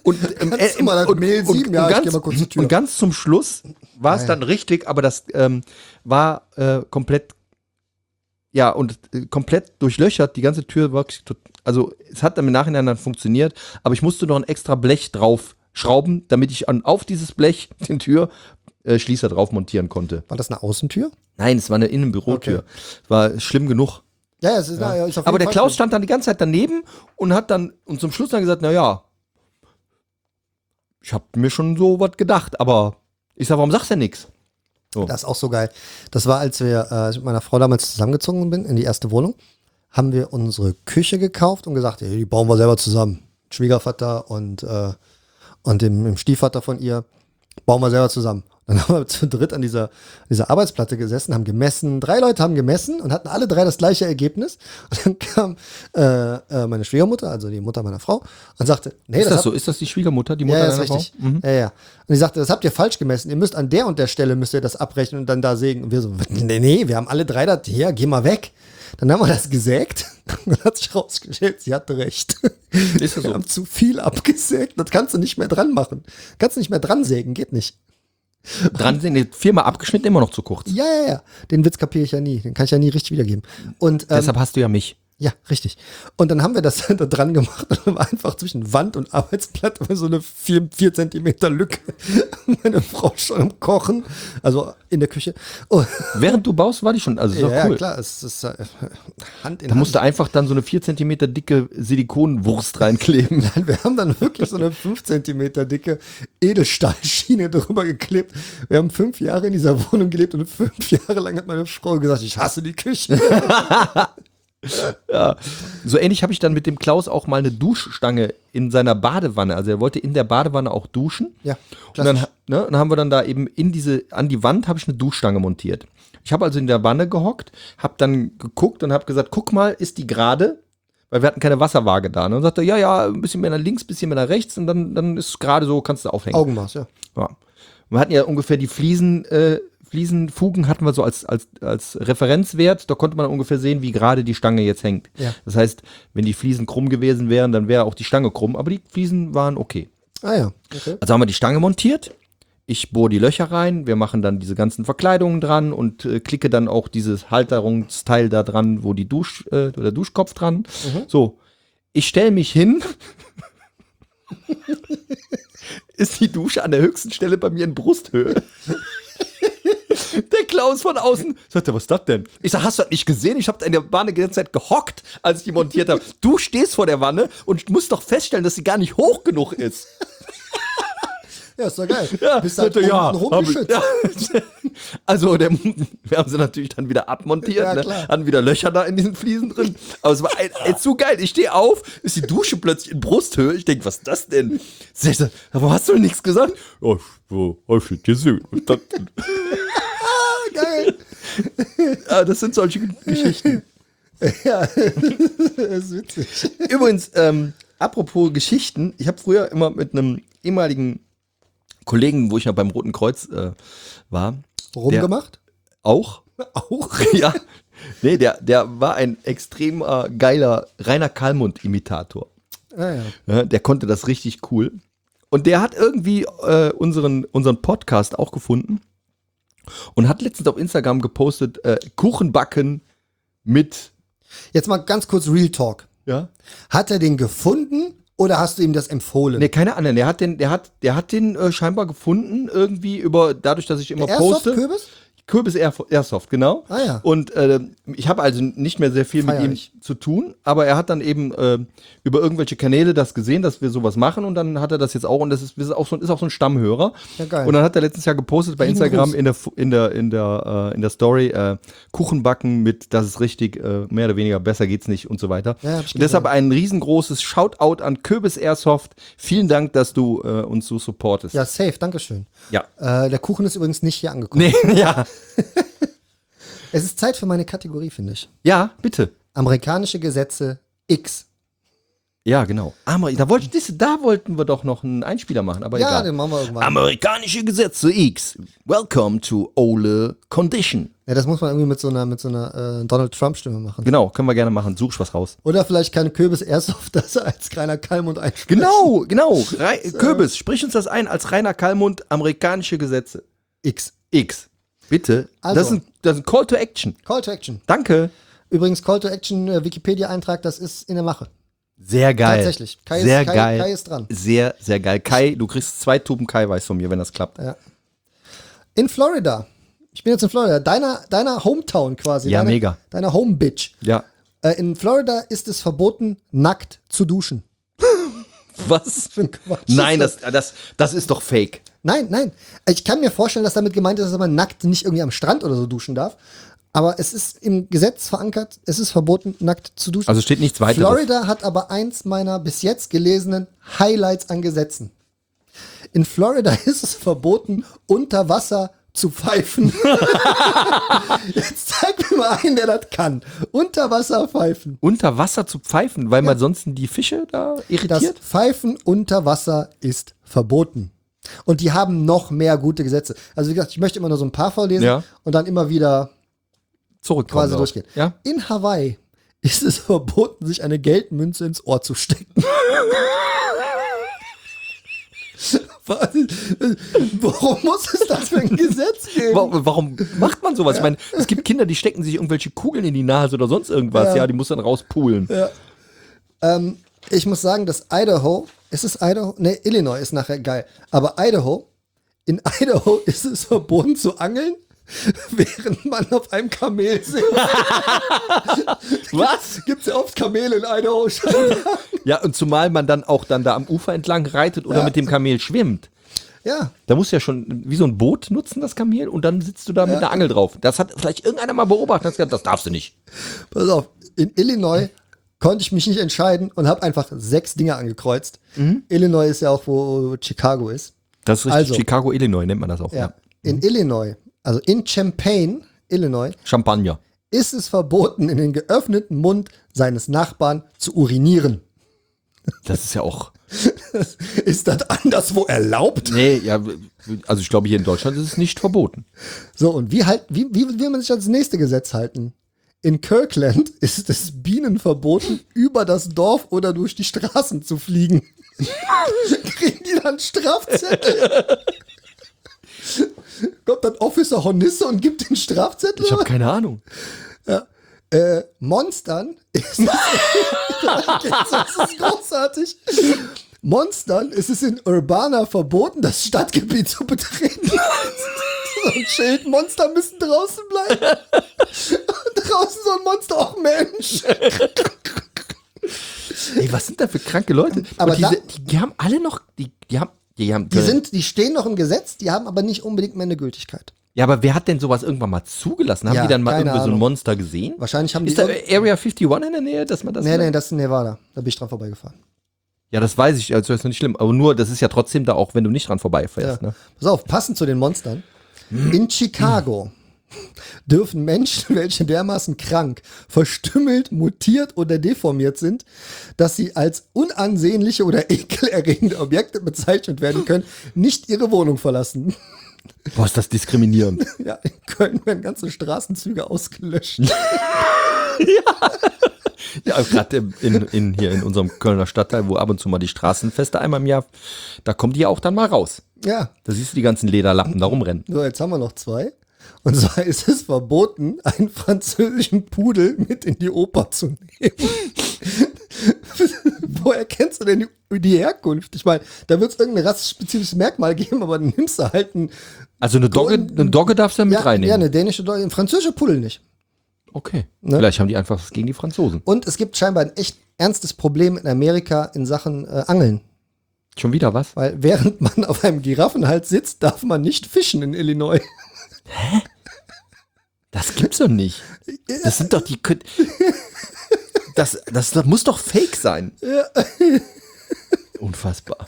Und, ähm, Kannst du äh, mal das und, Mehl und, sieben? und, Ja, ich ganz, geh mal kurz zur Tür. und ganz zum Schluss war es dann richtig, aber das ähm, war äh, komplett, ja, und äh, komplett durchlöchert. Die ganze Tür war, also es hat dann im Nachhinein dann funktioniert, aber ich musste noch ein extra Blech drauf schrauben, damit ich an, auf dieses Blech den Türschließer äh, drauf montieren konnte. War das eine Außentür? Nein, es war eine Innenbürotür. Okay. War schlimm genug. Ja, ja, es ist, ja. Ja, ist auf Aber jeden der Fall Klaus schlimm. stand dann die ganze Zeit daneben und hat dann und zum Schluss dann gesagt, na ja, ich habe mir schon so was gedacht, aber ich sag, warum sagst du denn nix? So. Das ist auch so geil. Das war, als wir äh, mit meiner Frau damals zusammengezogen bin in die erste Wohnung, haben wir unsere Küche gekauft und gesagt, ey, die bauen wir selber zusammen. Schwiegervater und, äh, und dem, dem Stiefvater von ihr bauen wir selber zusammen. Dann haben wir zu dritt an dieser, dieser Arbeitsplatte gesessen, haben gemessen. Drei Leute haben gemessen und hatten alle drei das gleiche Ergebnis. Und dann kam äh, äh, meine Schwiegermutter, also die Mutter meiner Frau, und sagte, nee, Ist das, das so? Ist das die Schwiegermutter, die Mutter ja, ja, ist deiner richtig. Frau? Mhm. Ja, ja. Und die sagte, das habt ihr falsch gemessen. Ihr müsst an der und der Stelle müsst ihr das abrechnen und dann da sägen. Und wir so, nee, nee, wir haben alle drei das, hier, geh mal weg. Dann haben wir das gesägt und dann hat sich rausgestellt, sie hatte recht. Ist das so? Wir haben zu viel abgesägt, das kannst du nicht mehr dran machen. Kannst du nicht mehr dran sägen, geht nicht. Dran sind die viermal abgeschnitten, immer noch zu kurz. Ja, ja, ja. Den Witz kapiere ich ja nie. Den kann ich ja nie richtig wiedergeben. Und ähm, Deshalb hast du ja mich. ja, richtig. Und dann haben wir das da dran gemacht und war einfach zwischen Wand und Arbeitsplatte so eine vier, vier Zentimeter Lücke. Meine Frau schon am Kochen, also in der Küche. Oh, Während du baust, war die schon, also ist ja, doch ja, cool. klar, es ist äh, Hand in Da Hand. musst du einfach dann so eine vier Zentimeter dicke Silikonwurst reinkleben. Nein, wir haben dann wirklich so eine fünf Zentimeter dicke Edelstahlschiene drüber geklebt. Wir haben fünf Jahre in dieser Wohnung gelebt und fünf Jahre lang hat meine Frau gesagt, ich hasse die Küche. Ja. So ähnlich habe ich dann mit dem Klaus auch mal eine Duschstange in seiner Badewanne. Also er wollte in der Badewanne auch duschen. Ja, Und dann, klassisch. ne, dann haben wir dann da eben in diese, an die Wand habe ich eine Duschstange montiert. Ich habe also in der Wanne gehockt, habe dann geguckt und habe gesagt, guck mal, ist die gerade? Weil wir hatten keine Wasserwaage da. Ne? Und sagte, ja, ja, ein bisschen mehr nach links, ein bisschen mehr nach rechts und dann, dann ist es gerade so, kannst du aufhängen. Augenmaß, ja. Ja. Wir hatten ja ungefähr die Fliesen, äh, Fliesenfugen hatten wir so als, als, als Referenzwert. Da konnte man ungefähr sehen, wie gerade die Stange jetzt hängt. Ja. Das heißt, wenn die Fliesen krumm gewesen wären, dann wäre auch die Stange krumm. Aber die Fliesen waren okay. Ah ja, okay. Also haben wir die Stange montiert. Ich bohre die Löcher rein. Wir machen dann diese ganzen Verkleidungen dran und äh, klicke dann auch dieses Halterungsteil da dran, wo die Dusch, äh, oder Duschkopf dran. Mhm. So, ich stelle mich hin. Ist die Dusche an der höchsten Stelle bei mir in Brusthöhe. Der Klaus von außen sagt, was ist das denn? Ich sag, hast du das nicht gesehen? Ich habe in der Wanne die ganze Zeit gehockt, als ich die montiert habe. Du stehst vor der Wanne und musst doch feststellen, dass sie gar nicht hoch genug ist. Ja, ist doch geil. Ja, Bist halt sagte, ja, unten hab ich- rumgeschützt. ja. Also, der, wir haben sie natürlich dann wieder abmontiert, Ja, ne? klar. Hatten wieder Löcher da in diesen Fliesen drin. Aber es war ein, ein, zu geil. Ich stehe auf, ist die Dusche plötzlich in Brusthöhe. Ich denke, was ist das denn? Sag ich so, aber hast du denn nichts gesagt? Ja, so, hab ich gesehen. Was ist das denn? Geil. Ja, das sind solche Geschichten. Ja, das ist witzig. Übrigens, ähm, apropos Geschichten, ich habe früher immer mit einem ehemaligen Kollegen, wo ich ja beim Roten Kreuz äh, war, Rumgemacht? auch, Auch? ja, nee, der, der war ein extrem äh, geiler Rainer Kallmund-Imitator. Ah, ja. Ja, der konnte das richtig cool. Und der hat irgendwie äh, unseren, unseren Podcast auch gefunden und hat letztens auf Instagram gepostet, äh, Kuchen backen mit, Jetzt mal ganz kurz Real Talk. ja, Hat er den gefunden oder hast du ihm das empfohlen? nee, keine Ahnung, der hat den, der hat, der hat den äh, scheinbar gefunden, irgendwie über, dadurch, dass ich immer poste. Airsoft-Kürbis? Kürbis Air, Airsoft, genau. Ah, ja. Und äh, ich habe also nicht mehr sehr viel Feier mit ihm ich. zu tun, aber er hat dann eben äh, über irgendwelche Kanäle das gesehen, dass wir sowas machen und dann hat er das jetzt auch und das ist, ist, auch, so, ist auch so ein Stammhörer. Ja, geil. Und dann hat er letztens Jahr gepostet bei Lieben Instagram Gruß. in der, Fu- in der, in der, äh, in der Story, äh, Kuchen backen mit, das ist richtig, äh, mehr oder weniger, besser geht's nicht und so weiter. Ja, hab ich und deshalb gesehen. ein riesengroßes Shoutout an Kürbis Airsoft. Vielen Dank, dass du äh, uns so supportest. Ja, safe, dankeschön. Ja. Äh, der Kuchen ist übrigens nicht hier angekommen. Nee, ja. Es ist Zeit für meine Kategorie, finde ich. Ja, bitte. Amerikanische Gesetze X. Ja, genau. Amer da, wollt, da wollten wir doch noch einen Einspieler machen, aber Ja, egal. den machen wir irgendwann. Amerikanische Gesetze X. Welcome to Ole Condition. Ja, das muss man irgendwie mit so einer, mit so einer äh, Donald Trump-Stimme machen. Genau, können wir gerne machen. Such ich was raus. Oder vielleicht keine Kürbis Airsoft, dass er als Rainer Kallmund einspricht. Genau, genau. Rei Kürbis, sprich uns das ein als Rainer Kallmund, amerikanische Gesetze. X. X. Bitte. Also. Das, ist ein, das ist ein Call to Action. Call to Action. Danke. Übrigens, Call to Action äh, Wikipedia-Eintrag, das ist in der Mache. Sehr geil. Tatsächlich. Kai sehr ist, Kai, geil. Kai ist dran. Sehr, sehr geil. Kai, du kriegst zwei Tuben Kai-Weiß von mir, wenn das klappt. Ja. In Florida. Ich bin jetzt in Florida. Deiner, deiner Hometown quasi. Ja, deine, mega. Deiner Home-Bitch. Ja. Äh, in Florida ist es verboten, nackt zu duschen. Was? Für ein Quatsch. Nein, das, das, das ist doch fake. Nein, nein. Ich kann mir vorstellen, dass damit gemeint ist, dass man nackt nicht irgendwie am Strand oder so duschen darf. Aber es ist im Gesetz verankert, es ist verboten, nackt zu duschen. Also steht nichts weiteres. Florida hat aber eins meiner bis jetzt gelesenen Highlights an Gesetzen. In Florida ist es verboten, unter Wasser zu pfeifen. Jetzt zeig mir mal einen, der das kann. Unter Wasser pfeifen. Unter Wasser zu pfeifen, weil man sonst die Fische da Das irritiert? Pfeifen unter Wasser ist verboten. Und die haben noch mehr gute Gesetze. Also wie gesagt, ich möchte immer nur so ein paar vorlesen Ja. und dann immer wieder Zurückkommen. quasi drauf. durchgehen. Ja? In Hawaii ist es verboten, sich eine Geldmünze ins Ohr zu stecken. Was? Warum muss es das für ein Gesetz geben? Warum, warum macht man sowas? Ich meine, es gibt Kinder, die stecken sich irgendwelche Kugeln in die Nase oder sonst irgendwas. Ja. Ja, die muss dann rauspulen. Ähm, ich muss sagen, dass Idaho, ist es Idaho? Ne, Illinois ist nachher geil. Aber Idaho, in Idaho ist es verboten zu angeln, während man auf einem Kamel sitzt. Was? Gibt's ja oft Kamele in Idaho scheinbar. Ja, und zumal man dann auch dann da am Ufer entlang reitet oder Ja. mit dem Kamel schwimmt. Ja, Da musst du ja schon wie so ein Boot nutzen, das Kamel, und dann sitzt du da mit einer Angel drauf. Das hat vielleicht irgendeiner mal beobachtet und hat gesagt, das darfst du nicht. pass auf. In Illinois konnte ich mich nicht entscheiden und habe einfach sechs Dinge angekreuzt. Illinois ist ja auch, wo Chicago ist. Das ist richtig. Also. Chicago, Illinois nennt man das auch. Ja. Ja. In Illinois, also in Champaign, Illinois, Champagner. ist es verboten, in den geöffneten Mund seines Nachbarn zu urinieren. Das ist ja auch. Ist das anderswo erlaubt? Nee, ja, also ich glaube, hier in Deutschland ist es nicht verboten. So, und wie, halt, wie, wie will man sich als nächste Gesetz halten? In Kirkland ist es Bienen verboten, über das Dorf oder durch die Straßen zu fliegen. Kriegen die dann Strafzettel? Kommt dann Officer Hornisse und gibt den Strafzettel? Ich habe keine Ahnung. Äh, Monstern ist, das ist großartig. Monstern ist es in Urbana verboten, das Stadtgebiet zu betreten. So ein Schild, Monster müssen draußen bleiben. Und draußen so ein Monster, auch Mensch. Ey, was sind da für kranke Leute? Aber Und diese, da- die, die haben alle noch, die, die haben, die haben, Die sind, die stehen noch im Gesetz, die haben aber nicht unbedingt mehr eine Gültigkeit. ja, aber wer hat denn sowas irgendwann mal zugelassen? Haben Ja, die dann mal keine irgendwie so ein Ahnung. Monster gesehen? Wahrscheinlich haben Ist die. da irgend- Area einundfünfzig in der Nähe, dass man das? nee, nee, das ist in Nevada. Da bin ich dran vorbeigefahren. Ja, das weiß ich, also das ist nicht schlimm. Aber nur, das ist ja trotzdem da auch, wenn du nicht dran vorbeifährst. Ja. Ne? Pass auf, passend zu den Monstern. In Chicago dürfen Menschen, welche dermaßen krank, verstümmelt, mutiert oder deformiert sind, dass sie als unansehnliche oder ekelerregende Objekte bezeichnet werden können, nicht ihre Wohnung verlassen. Boah, ist das diskriminierend. Ja, in Köln werden ganze Straßenzüge ausgelöscht. Ja, gerade in, in, hier in unserem Kölner Stadtteil, wo ab und zu mal die Straßenfeste einmal im Jahr, da kommen die ja auch dann mal raus. Ja, Da siehst du die ganzen Lederlappen da rumrennen. so, jetzt haben wir noch zwei. Und zwar ist es verboten, einen französischen Pudel mit in die Oper zu nehmen. Woher kennst du denn die, die Herkunft? Ich meine, da wird es irgendein rassespezifisches Merkmal geben, aber dann nimmst du halt einen. Also eine Dogge, eine Dogge darfst du ja mit ja, reinnehmen. Ja, eine dänische, Deu- ein französischer Pudel nicht. Okay. Ne? Vielleicht haben die einfach was gegen die Franzosen. Und es gibt scheinbar ein echt ernstes Problem in Amerika in Sachen äh, Angeln. Schon wieder was? Weil während man auf einem Giraffenhals sitzt, darf man nicht fischen in Illinois. Das gibt's doch nicht. Das sind doch die. Kö- Das, das, das muss doch fake sein. Unfassbar.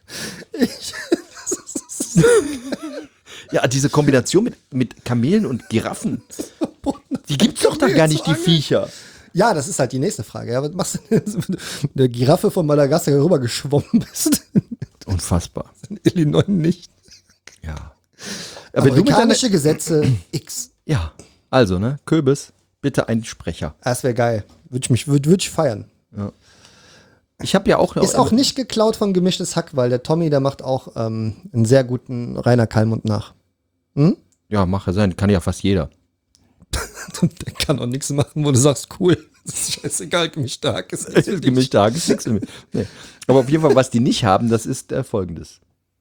Ja, diese Kombination mit, mit Kamelen und Giraffen. Die gibt's doch da gar nicht, die Viecher. Ja, das ist halt die nächste Frage. Ja, was machst du denn, wenn du mit der Giraffe von Madagaskar rüber geschwommen bist? Unfassbar. In Illinois nicht. Ja. Aber du mit deiner, Amerikanische Gesetze X. ja, also, ne, Köbis, bitte ein Sprecher. Das wäre geil. Würde ich mich, würde würd ich feiern. Ich habe ja auch Ist auch nicht geklaut von Gemischtes Hack, weil der Tommy, der macht auch ähm, einen sehr guten Rainer Kallmund nach. Hm? Ja, mag ja sein, kann ja fast jeder. Der kann auch nichts machen, wo du sagst, cool, das ist scheißegal, gemischter Hack ist nichts für dich. Gemischter Hack ist nichts für mich. Nee. Aber auf jeden Fall, was die nicht haben, das ist äh, folgendes.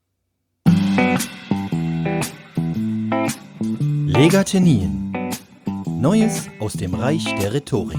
Legatenien. Neues aus dem Reich der Rhetorik.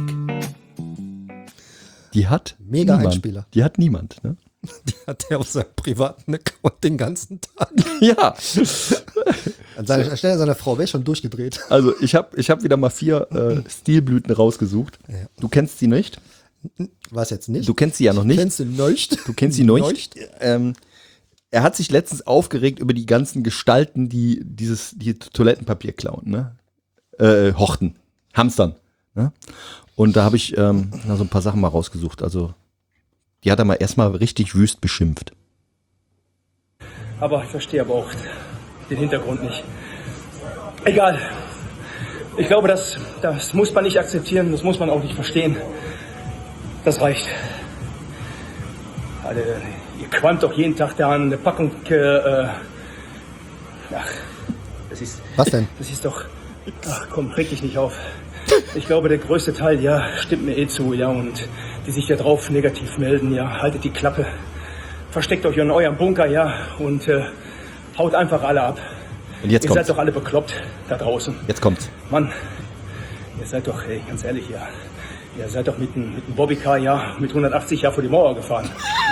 Die hat Mega niemand. Einspieler. Die hat niemand, ne? Die hat der auf seinem privaten Account den ganzen Tag. Ja. An seiner Stelle seiner Frau wäre schon durchgedreht. Also ich habe ich hab wieder mal vier äh, Stilblüten rausgesucht. Ja. Du kennst sie nicht. Was jetzt nicht? Du kennst sie ja noch nicht. Kennst du Neucht? Du kennst sie nicht. Ähm, er hat sich letztens aufgeregt über die ganzen Gestalten, die dieses die Toilettenpapier klauen, ne? Äh, Horten, Hamstern. Ne? Und da habe ich ähm, na, so ein paar Sachen mal rausgesucht. Also die hat er mal erstmal richtig wüst beschimpft. Aber ich verstehe aber auch den Hintergrund nicht. Egal. Ich glaube, das, das muss man nicht akzeptieren, das muss man auch nicht verstehen. Das reicht. Alle, ihr qualmt doch jeden Tag da eine Packung. Äh, ach, das ist. Was denn? Das ist doch. Ach komm, reg dich nicht auf. Ich glaube, der größte Teil, ja, stimmt mir eh zu, ja, und die sich da drauf negativ melden, ja, haltet die Klappe. Versteckt euch in eurem Bunker, ja, und äh, haut einfach alle ab. Und jetzt ihr kommt's. seid doch alle bekloppt da draußen. Jetzt kommt's. Mann, ihr seid doch, ey, ganz ehrlich, ja, ihr seid doch mit einem mit einem Bobbycar, ja, mit hundertachtzig ja vor die Mauer gefahren.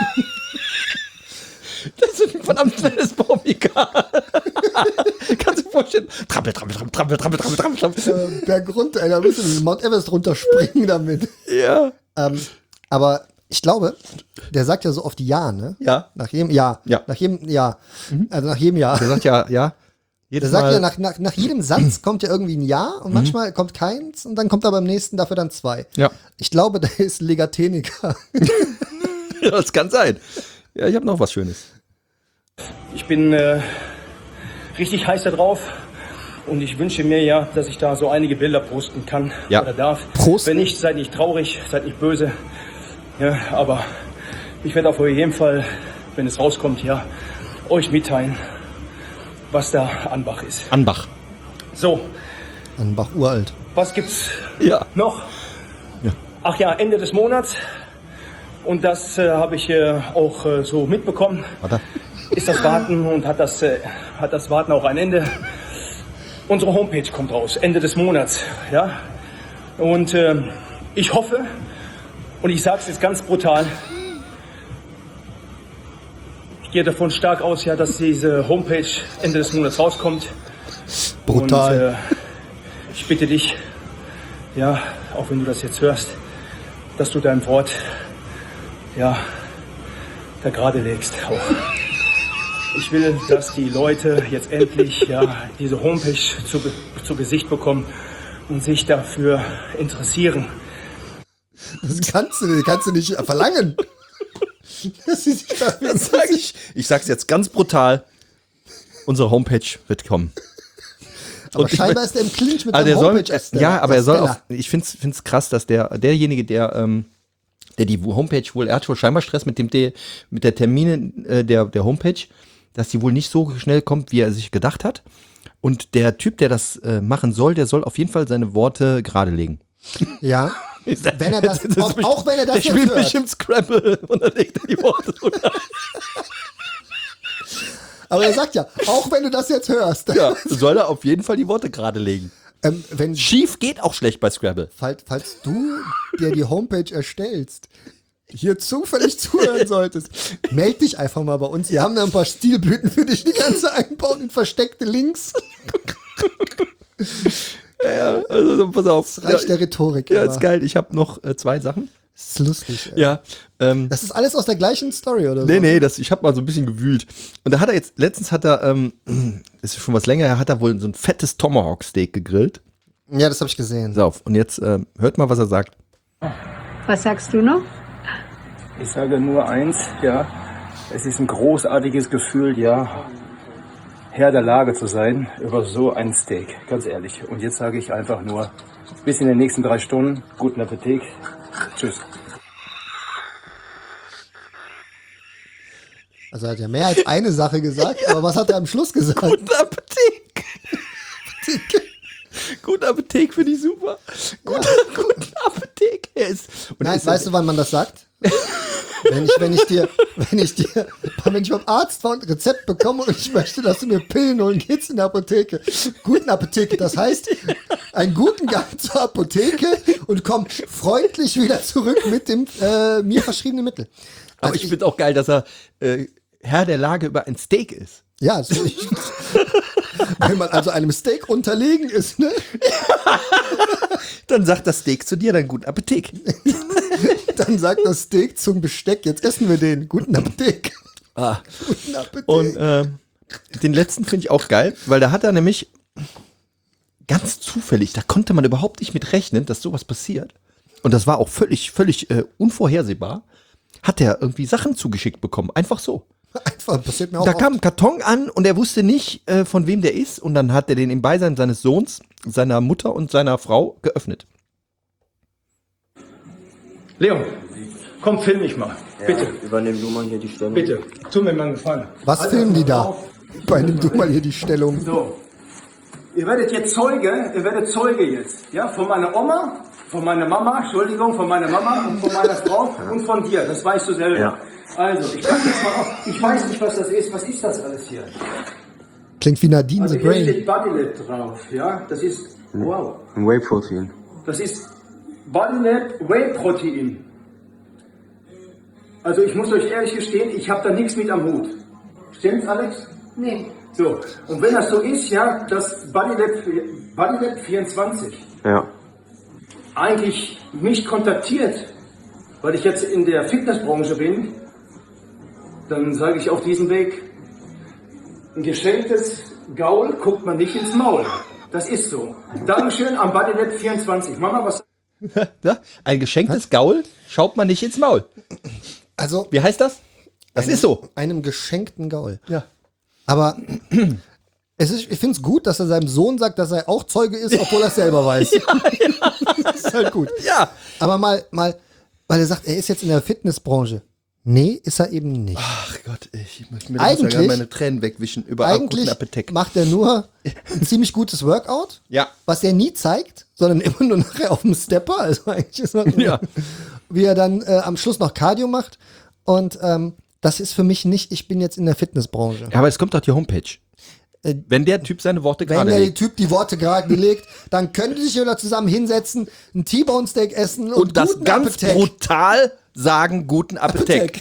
Das ist ein verdammt schnelles Bobbycar. Kannst du dir vorstellen? Trampel, trampel, trampel, trampel, trampel, trampel, trampel, trampel. Äh, Berg runter, ey, da müssen wir Mount Everest runterspringen damit. Ja. Ähm, aber ich glaube, der sagt ja so oft Ja, ne? Ja. Nach jedem Jahr. Ja. Nach jedem Jahr. Also nach jedem Jahr. Der sagt ja, ja. Der Jedes sagt Mal, ja, nach, nach, nach jedem Satz kommt ja irgendwie ein Ja und manchmal kommt keins und dann kommt er beim nächsten dafür dann zwei. Ja. Ich glaube, der ist Legateniker. Ja, das kann sein. Ja, ich habe noch was Schönes. Ich bin äh, richtig heiß da drauf und ich wünsche mir ja, dass ich da so einige Bilder posten kann Ja. oder darf. Prosten? Wenn nicht, seid nicht traurig, seid nicht böse. Ja, aber ich werde auf jeden Fall, wenn es rauskommt, ja, euch mitteilen, was da Anbach ist. Anbach. So, Anbach uralt. was gibt's Ja. noch? Ja. Ach ja, Ende des Monats. Und das äh, habe ich äh, auch äh, so mitbekommen. Warte. Ist das Warten und hat das, äh, hat das Warten auch ein Ende. Unsere Homepage kommt raus, Ende des Monats. Ja? Und äh, ich hoffe, und ich sage es jetzt ganz brutal, ich gehe davon stark aus, ja, dass diese Homepage Ende des Monats rauskommt. Brutal. Und, äh, ich bitte dich, ja, auch wenn du das jetzt hörst, dass du dein Wort, ja, da gerade legst. Auch. Ich will, dass die Leute jetzt endlich, ja, diese Homepage zu, zu Gesicht bekommen und sich dafür interessieren. Das kannst du, kannst du nicht verlangen. Das ist, Das sag ich. Ich sag's jetzt ganz brutal. Unsere Homepage wird kommen. aber Und ich scheinbar will- ist er im Clinch mit Also seinem der soll, Homepage. ja, aber er soll Ersteller. auch, ich find's, find's krass, dass der, derjenige, der, ähm, der die Homepage wohl, er hat wohl scheinbar Stress mit dem, der, mit der Termine äh, der, der Homepage, dass die wohl nicht so schnell kommt, wie er sich gedacht hat. Und der Typ, der das äh, machen soll, der soll auf jeden Fall seine Worte gerade legen. Ja. Wenn er das, ist auch, bestimmt- auch wenn er das der jetzt spielt hört. bestimmt Scrabble und dann legt er die Worte drunter. Aber er sagt ja, auch wenn du das jetzt hörst. Ja, soll er auf jeden Fall die Worte gerade legen. Ähm, wenn, Schief geht auch schlecht bei Scrabble. falls, falls du dir die Homepage erstellst, hier zufällig zuhören solltest, meld dich einfach mal bei uns. Wir haben da ein paar Stilblüten für dich, die kannst du einbauen in versteckte Links. Ja, also pass auf. Das Reich Ja, der Rhetorik. ja, aber ist geil. Ich habe noch äh, zwei Sachen. Das ist lustig. ey. Ja, ähm, Das ist alles aus der gleichen Story, oder so? nee, nee, das, ich habe mal so ein bisschen gewühlt. Und da hat er jetzt, letztens hat er, ähm, ist schon was länger her, hat er wohl so ein fettes Tomahawk-Steak gegrillt. Ja, das habe ich gesehen. Pass auf, und jetzt ähm, hört mal, was er sagt. Was sagst du noch? Ich sage nur eins, ja, es ist ein großartiges Gefühl, ja, Herr der Lage zu sein über so ein Steak, ganz ehrlich. Und jetzt sage ich einfach nur, bis in den nächsten drei Stunden, guten Appetit, tschüss. Also er hat ja mehr als eine Sache gesagt, aber was hat er am Schluss gesagt? Guten Appetit. Guten Appetit finde ich super. Guten, Ja. guten Appetit. Er ist, und Nein, ist weißt du, wann man das sagt? Wenn ich, wenn ich dir, wenn ich dir, wenn ich beim Arzt war und ein Rezept bekomme und ich möchte, dass du mir Pillen holen, geht's in der Apotheke. Guten Appetit. Das heißt, einen guten Gang zur Apotheke und komm freundlich wieder zurück mit dem äh, mir verschriebenen Mittel. aber Also ich finde auch geil, dass er äh, Herr der Lage über ein Steak ist. Ja, also ich, wenn man also einem Steak unterlegen ist, ne, Dann sagt das Steak zu dir dann guten Appetit. dann sagt das Steak zum Besteck, jetzt essen wir den. Guten Appetit. Ah. Guten Appetit. Und äh, den letzten finde ich auch geil, weil da hat er nämlich ganz zufällig, da konnte man überhaupt nicht mit rechnen, dass sowas passiert. Und das war auch völlig, völlig äh, unvorhersehbar. Hat er irgendwie Sachen zugeschickt bekommen. Einfach so. Einfach, passiert mir auch Da oft. kam ein Karton an und er wusste nicht, äh, von wem der ist. Und dann hat er den im Beisein seines Sohns, seiner Mutter und seiner Frau geöffnet. Leon, komm, film mich mal, bitte, Übernimm du mal hier die Stellung. bitte, tu mir mal einen Gefallen. Was filmen die da? Bei nimm du mal hier die Stellung. So, ihr werdet jetzt Zeuge, ihr werdet Zeuge jetzt, ja, von meiner Oma, von meiner Mama, Entschuldigung, von meiner Mama und von meiner Frau und von dir, das weißt du selber. Ja. Also, ich kann jetzt mal auf, ich weiß nicht, was das ist, was ist das alles hier? Klingt wie Nadine Also the hier Brain. steht Bodylab drauf, ja, das ist, wow, Ein Whey-Protein. das ist Bodylab Whey Protein. Also ich muss euch ehrlich gestehen, ich habe da nichts mit am Hut. Stimmt's, Alex? Nee. So, und wenn das so ist, ja, das Bodylab, Bodylab vierundzwanzig Ja. eigentlich mich kontaktiert, weil ich jetzt in der Fitnessbranche bin, dann sage ich auf diesem Weg, ein geschenktes Gaul guckt man nicht ins Maul. Das ist so. Dankeschön am Bodylab vierundzwanzig. Mama, was... Ja, ein geschenktes Gaul schaut man nicht ins Maul. Also, Wie heißt das? Das ist so. einem geschenkten Gaul. Ja. Aber es ist, ich finde es gut, dass er seinem Sohn sagt, dass er auch Zeuge ist, obwohl er es selber weiß. Das ist halt gut. Ja. Aber mal, mal, weil er sagt, er ist jetzt in der Fitnessbranche. Nee, ist er eben nicht. Ach Gott, ich möchte mir Eigentlich- ja meine Tränen wegwischen über Eigentlich guten Appetit. macht er nur ein ziemlich gutes Workout, Ja. was er nie zeigt, sondern immer nur nachher auf dem Stepper. Also eigentlich ist er Ja. wie er dann äh, am Schluss noch Cardio macht. Und ähm, das ist für mich nicht, ich bin jetzt in der Fitnessbranche. Ja, aber es kommt doch die Homepage. Äh, Wenn der Typ seine Worte Wenn gerade der legt. Typ die Worte gerade legt, dann können die sich wieder zusammen hinsetzen, ein T-Bone Steak essen und, Und das guten ganz Appetit. brutal sagen, guten Appetit. Appetit.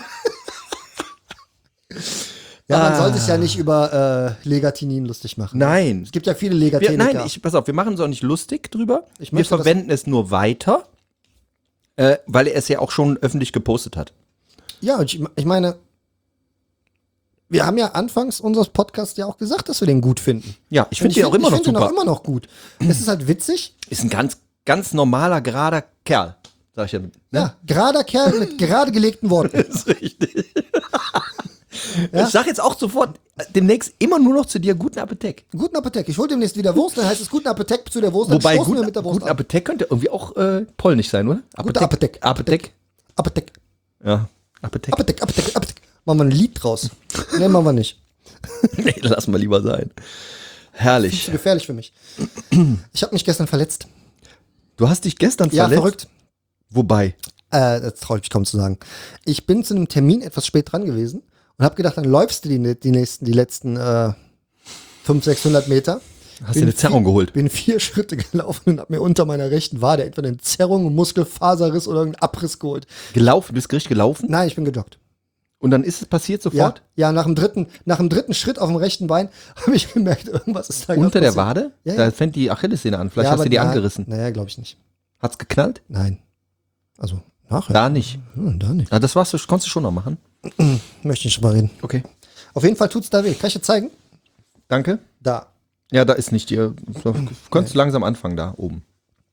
Ja, man Ah. soll sich ja nicht über äh, Legatinin lustig machen. Nein. Es gibt ja viele Wir, Legatiniker. nein, ich, pass auf, wir machen es auch nicht lustig drüber. Ich wir möchte das- verwenden es nur weiter, äh, weil er es ja auch schon öffentlich gepostet hat. Ja, und ich, ich meine, wir haben ja anfangs unseres Podcasts ja auch gesagt, dass wir den gut finden. Ja, ich Und finde den auch find- immer ich noch find den super. auch immer noch gut. Es ist halt witzig. Ist ein ganz, ganz normaler, gerader Kerl, sag ich ja. Ne? Ja, gerader Kerl mit gerade gelegten Worten. ist richtig. Ja? Ich sag jetzt auch sofort, äh, demnächst immer nur noch zu dir guten Appetit. Guten Appetit. Ich hole demnächst wieder Wurst, dann heißt es guten Appetit zu der Wurst. Dann Wobei stoßen wir guten, mit der Wurst guten an. Appetit könnte irgendwie auch äh, polnisch sein, oder? Guter Appetit. Appetit. Appetit. Ja, Appetit. Appetit, Appetit, Appetit. Machen wir ein Lied draus. Nee, machen wir nicht. Nee, lass mal lieber sein. Das Herrlich. ist zu gefährlich für mich. Ich habe mich gestern verletzt. Du hast dich gestern Ja, verletzt. verrückt. Wobei? Äh, das traue ich mich kaum zu sagen. Ich bin zu einem Termin etwas spät dran gewesen und habe gedacht, dann läufst du die, die nächsten, die letzten äh, fünfhundert, sechshundert Meter. Hast du eine Zerrung vier, geholt? Bin vier Schritte gelaufen und habe mir unter meiner rechten Wade entweder eine Zerrung, einen Muskelfaserriss oder einen Abriss geholt. Gelaufen? Du bist richtig gelaufen? Nein, ich bin gejoggt. Und dann ist es passiert Ja, sofort? ja, nach dem dritten, nach dem dritten Schritt auf dem rechten Bein habe ich gemerkt, irgendwas ist da gerade Unter der passiert. Wade? Ja, Da ja. fängt die Achillessehne an. Vielleicht Ja, hast aber du die na- angerissen. Naja, glaube ich nicht. Hat's geknallt? Nein. Also, nachher. Da nicht. Hm, da nicht. Ah, das warst du, konntest du schon noch machen. Möchte ich nicht drüber reden. Okay. Auf jeden Fall tut's da weh. Kann ich dir zeigen? Danke. Da. Ja, da ist nicht die. Du kannst langsam anfangen da oben.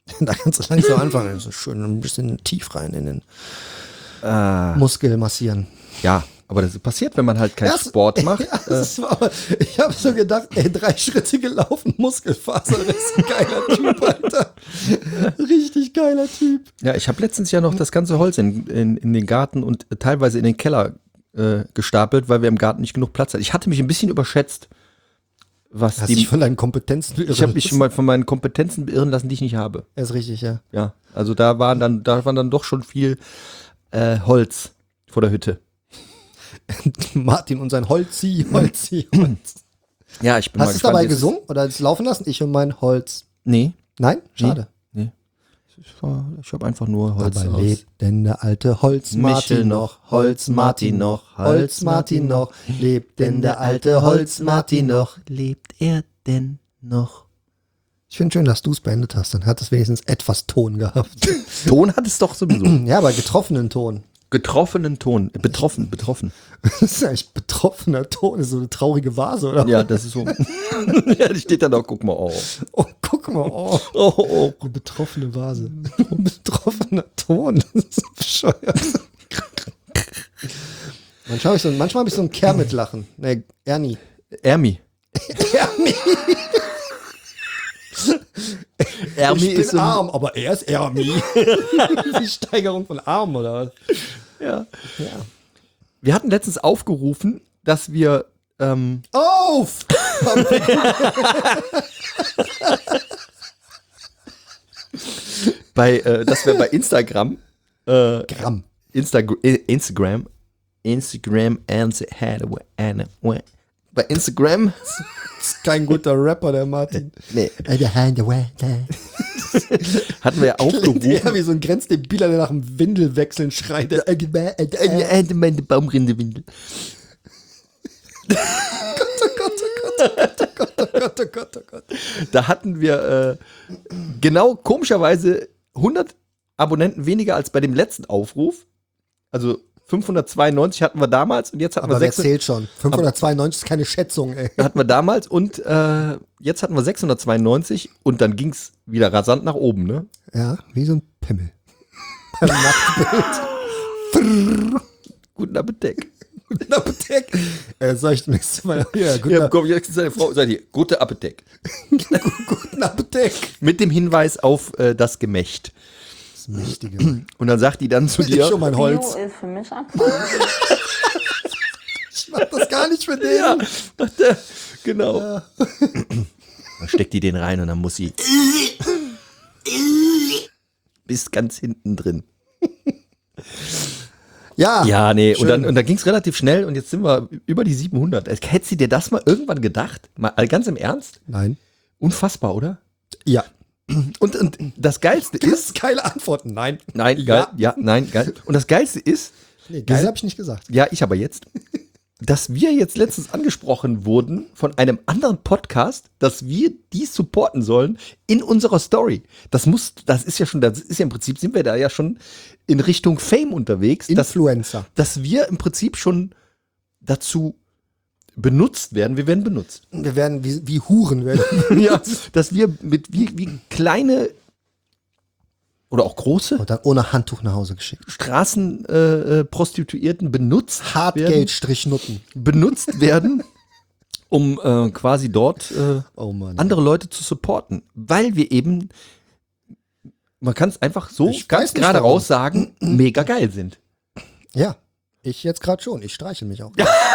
Da kannst du langsam anfangen. So schön ein bisschen tief rein in den Äh, Muskel massieren. ja, aber das passiert, wenn man halt keinen Erst- Sport macht. Ja, das war, aber ich habe so gedacht, ey, drei Schritte gelaufen, Muskelfaser, das ist ein geiler Typ, Alter. Richtig geiler Typ. Ja, ich habe letztens ja noch das ganze Holz in, in, in den Garten und teilweise in den Keller äh, gestapelt, weil wir im Garten nicht genug Platz hatten. Ich hatte mich ein bisschen überschätzt, was Hast die. dich von deinen Kompetenzen Ich habe mich schon mal von meinen Kompetenzen beirren lassen, die ich nicht habe. Er ist richtig, ja. Ja, also da waren dann, da waren dann doch schon viel äh, Holz vor der Hütte. Martin und sein Holzi, Holzi, Holz. Ja, ich bin Hast mal du es gespannt, dabei wie es- gesungen oder es laufen lassen? Ich und mein Holz. Nee, Nein? Schade. nee. Ich, war- ich habe einfach nur Holz Aber aus. lebt denn der alte Holz Michel Martin noch, noch, Holz Martin noch, Holz Martin noch, lebt denn der alte Holz Martin noch? Lebt er denn noch? Ich finde schön, dass du es beendet hast, dann hat es wenigstens etwas Ton gehabt. Ton hat es doch sowieso. Ja, aber getroffenen Ton. Getroffenen Ton. Äh, Betroffen, betroffen. Das ist eigentlich betroffener Ton, ist so eine traurige Vase, oder? Ja, das ist so. Ja, die steht dann auch, guck mal, oh. Oh, guck mal, oh. Oh, oh. Eine betroffene Vase. Betroffener Ton. Das ist so bescheuert. Manchmal habe ich so, manchmal hab ich so ein Kermit-Lachen. Nee, Ernie. Ermi. Ernie. Ermi Ich bin ist so ein- arm, aber er ist Ernie. Die Steigerung von arm, oder was? Ja. Wir hatten letztens aufgerufen, dass wir ähm, Auf! bei, äh, dass wir bei Instagram, äh, Gramm. Instagram, Instagram, Instagram and and bei Instagram, Das ist kein guter Rapper, der Martin. nee, Der hatten wir Klingt aufgerufen. eher wie so ein grenzdebiler, der nach dem Windelwechseln schreit. Meine Baumrindewindel. Oh Gott, oh Gott, oh Gott, oh Gott, oh Gott. Da hatten wir äh, genau komischerweise hundert Abonnenten weniger als bei dem letzten Aufruf. Also fünfhundertzweiundneunzig hatten wir damals und jetzt hatten Aber wir wer sechs, zählt schon? fünfhundertzweiundneunzig ist keine Schätzung, ey. hatten wir damals und äh, jetzt hatten wir sechshundertzweiundneunzig und dann ging es wieder rasant nach oben, ne? Ja, wie so ein Pimmel. Beim Nacktbild. Guten Appetit. Guten Appetit. Äh, soll ich nächstes Mal? Ja, guten, Ja, komm, jetzt seine Frau, seid ihr, gute Appetit. guten Appetit. Mit dem Hinweis auf äh, das Gemächt. Das Mächtige. Und dann sagt die dann zu Ich dir, schon mein Bio Holz. ist für mich Abfall. Ich mach das gar nicht für den. ja, warte, genau. Ja. Dann steckt die den rein und dann muss sie bis ganz hinten drin. Ja. Ja, nee, und schön. dann, und dann ging es relativ schnell und jetzt sind wir über die siebenhundert. Hättest du dir das mal irgendwann gedacht? Mal ganz im Ernst? Nein. Unfassbar, oder? Ja. Und, und das Geilste Das ist, ist geile Antwort. Nein. nein, geil, ja, nein, geil. Und das Geilste ist, Nee, geil habe ich nicht gesagt. ja, ich aber jetzt, dass wir jetzt letztens angesprochen wurden von einem anderen Podcast, dass wir die supporten sollen in unserer Story. Das muss, das ist ja schon, das ist ja im Prinzip, sind wir da ja schon in Richtung Fame unterwegs, dass, Influencer. dass wir im Prinzip schon dazu benutzt werden. Wir werden benutzt. Wir werden wie, wie Huren werden. Ja, dass wir mit wie, wie kleine oder auch große Und dann ohne Handtuch nach Hause geschickt. Straßenprostituierten äh, Prostituierten benutzt werden, Hartgeld-Nutten. benutzt werden, um äh, quasi dort äh, Oh Mann. andere Leute zu supporten, weil wir eben, man kann es einfach so Ich ganz weiß nicht, gerade warum. raus sagen, mega geil sind. Ja. Ich jetzt gerade schon. Ich streichel mich auch.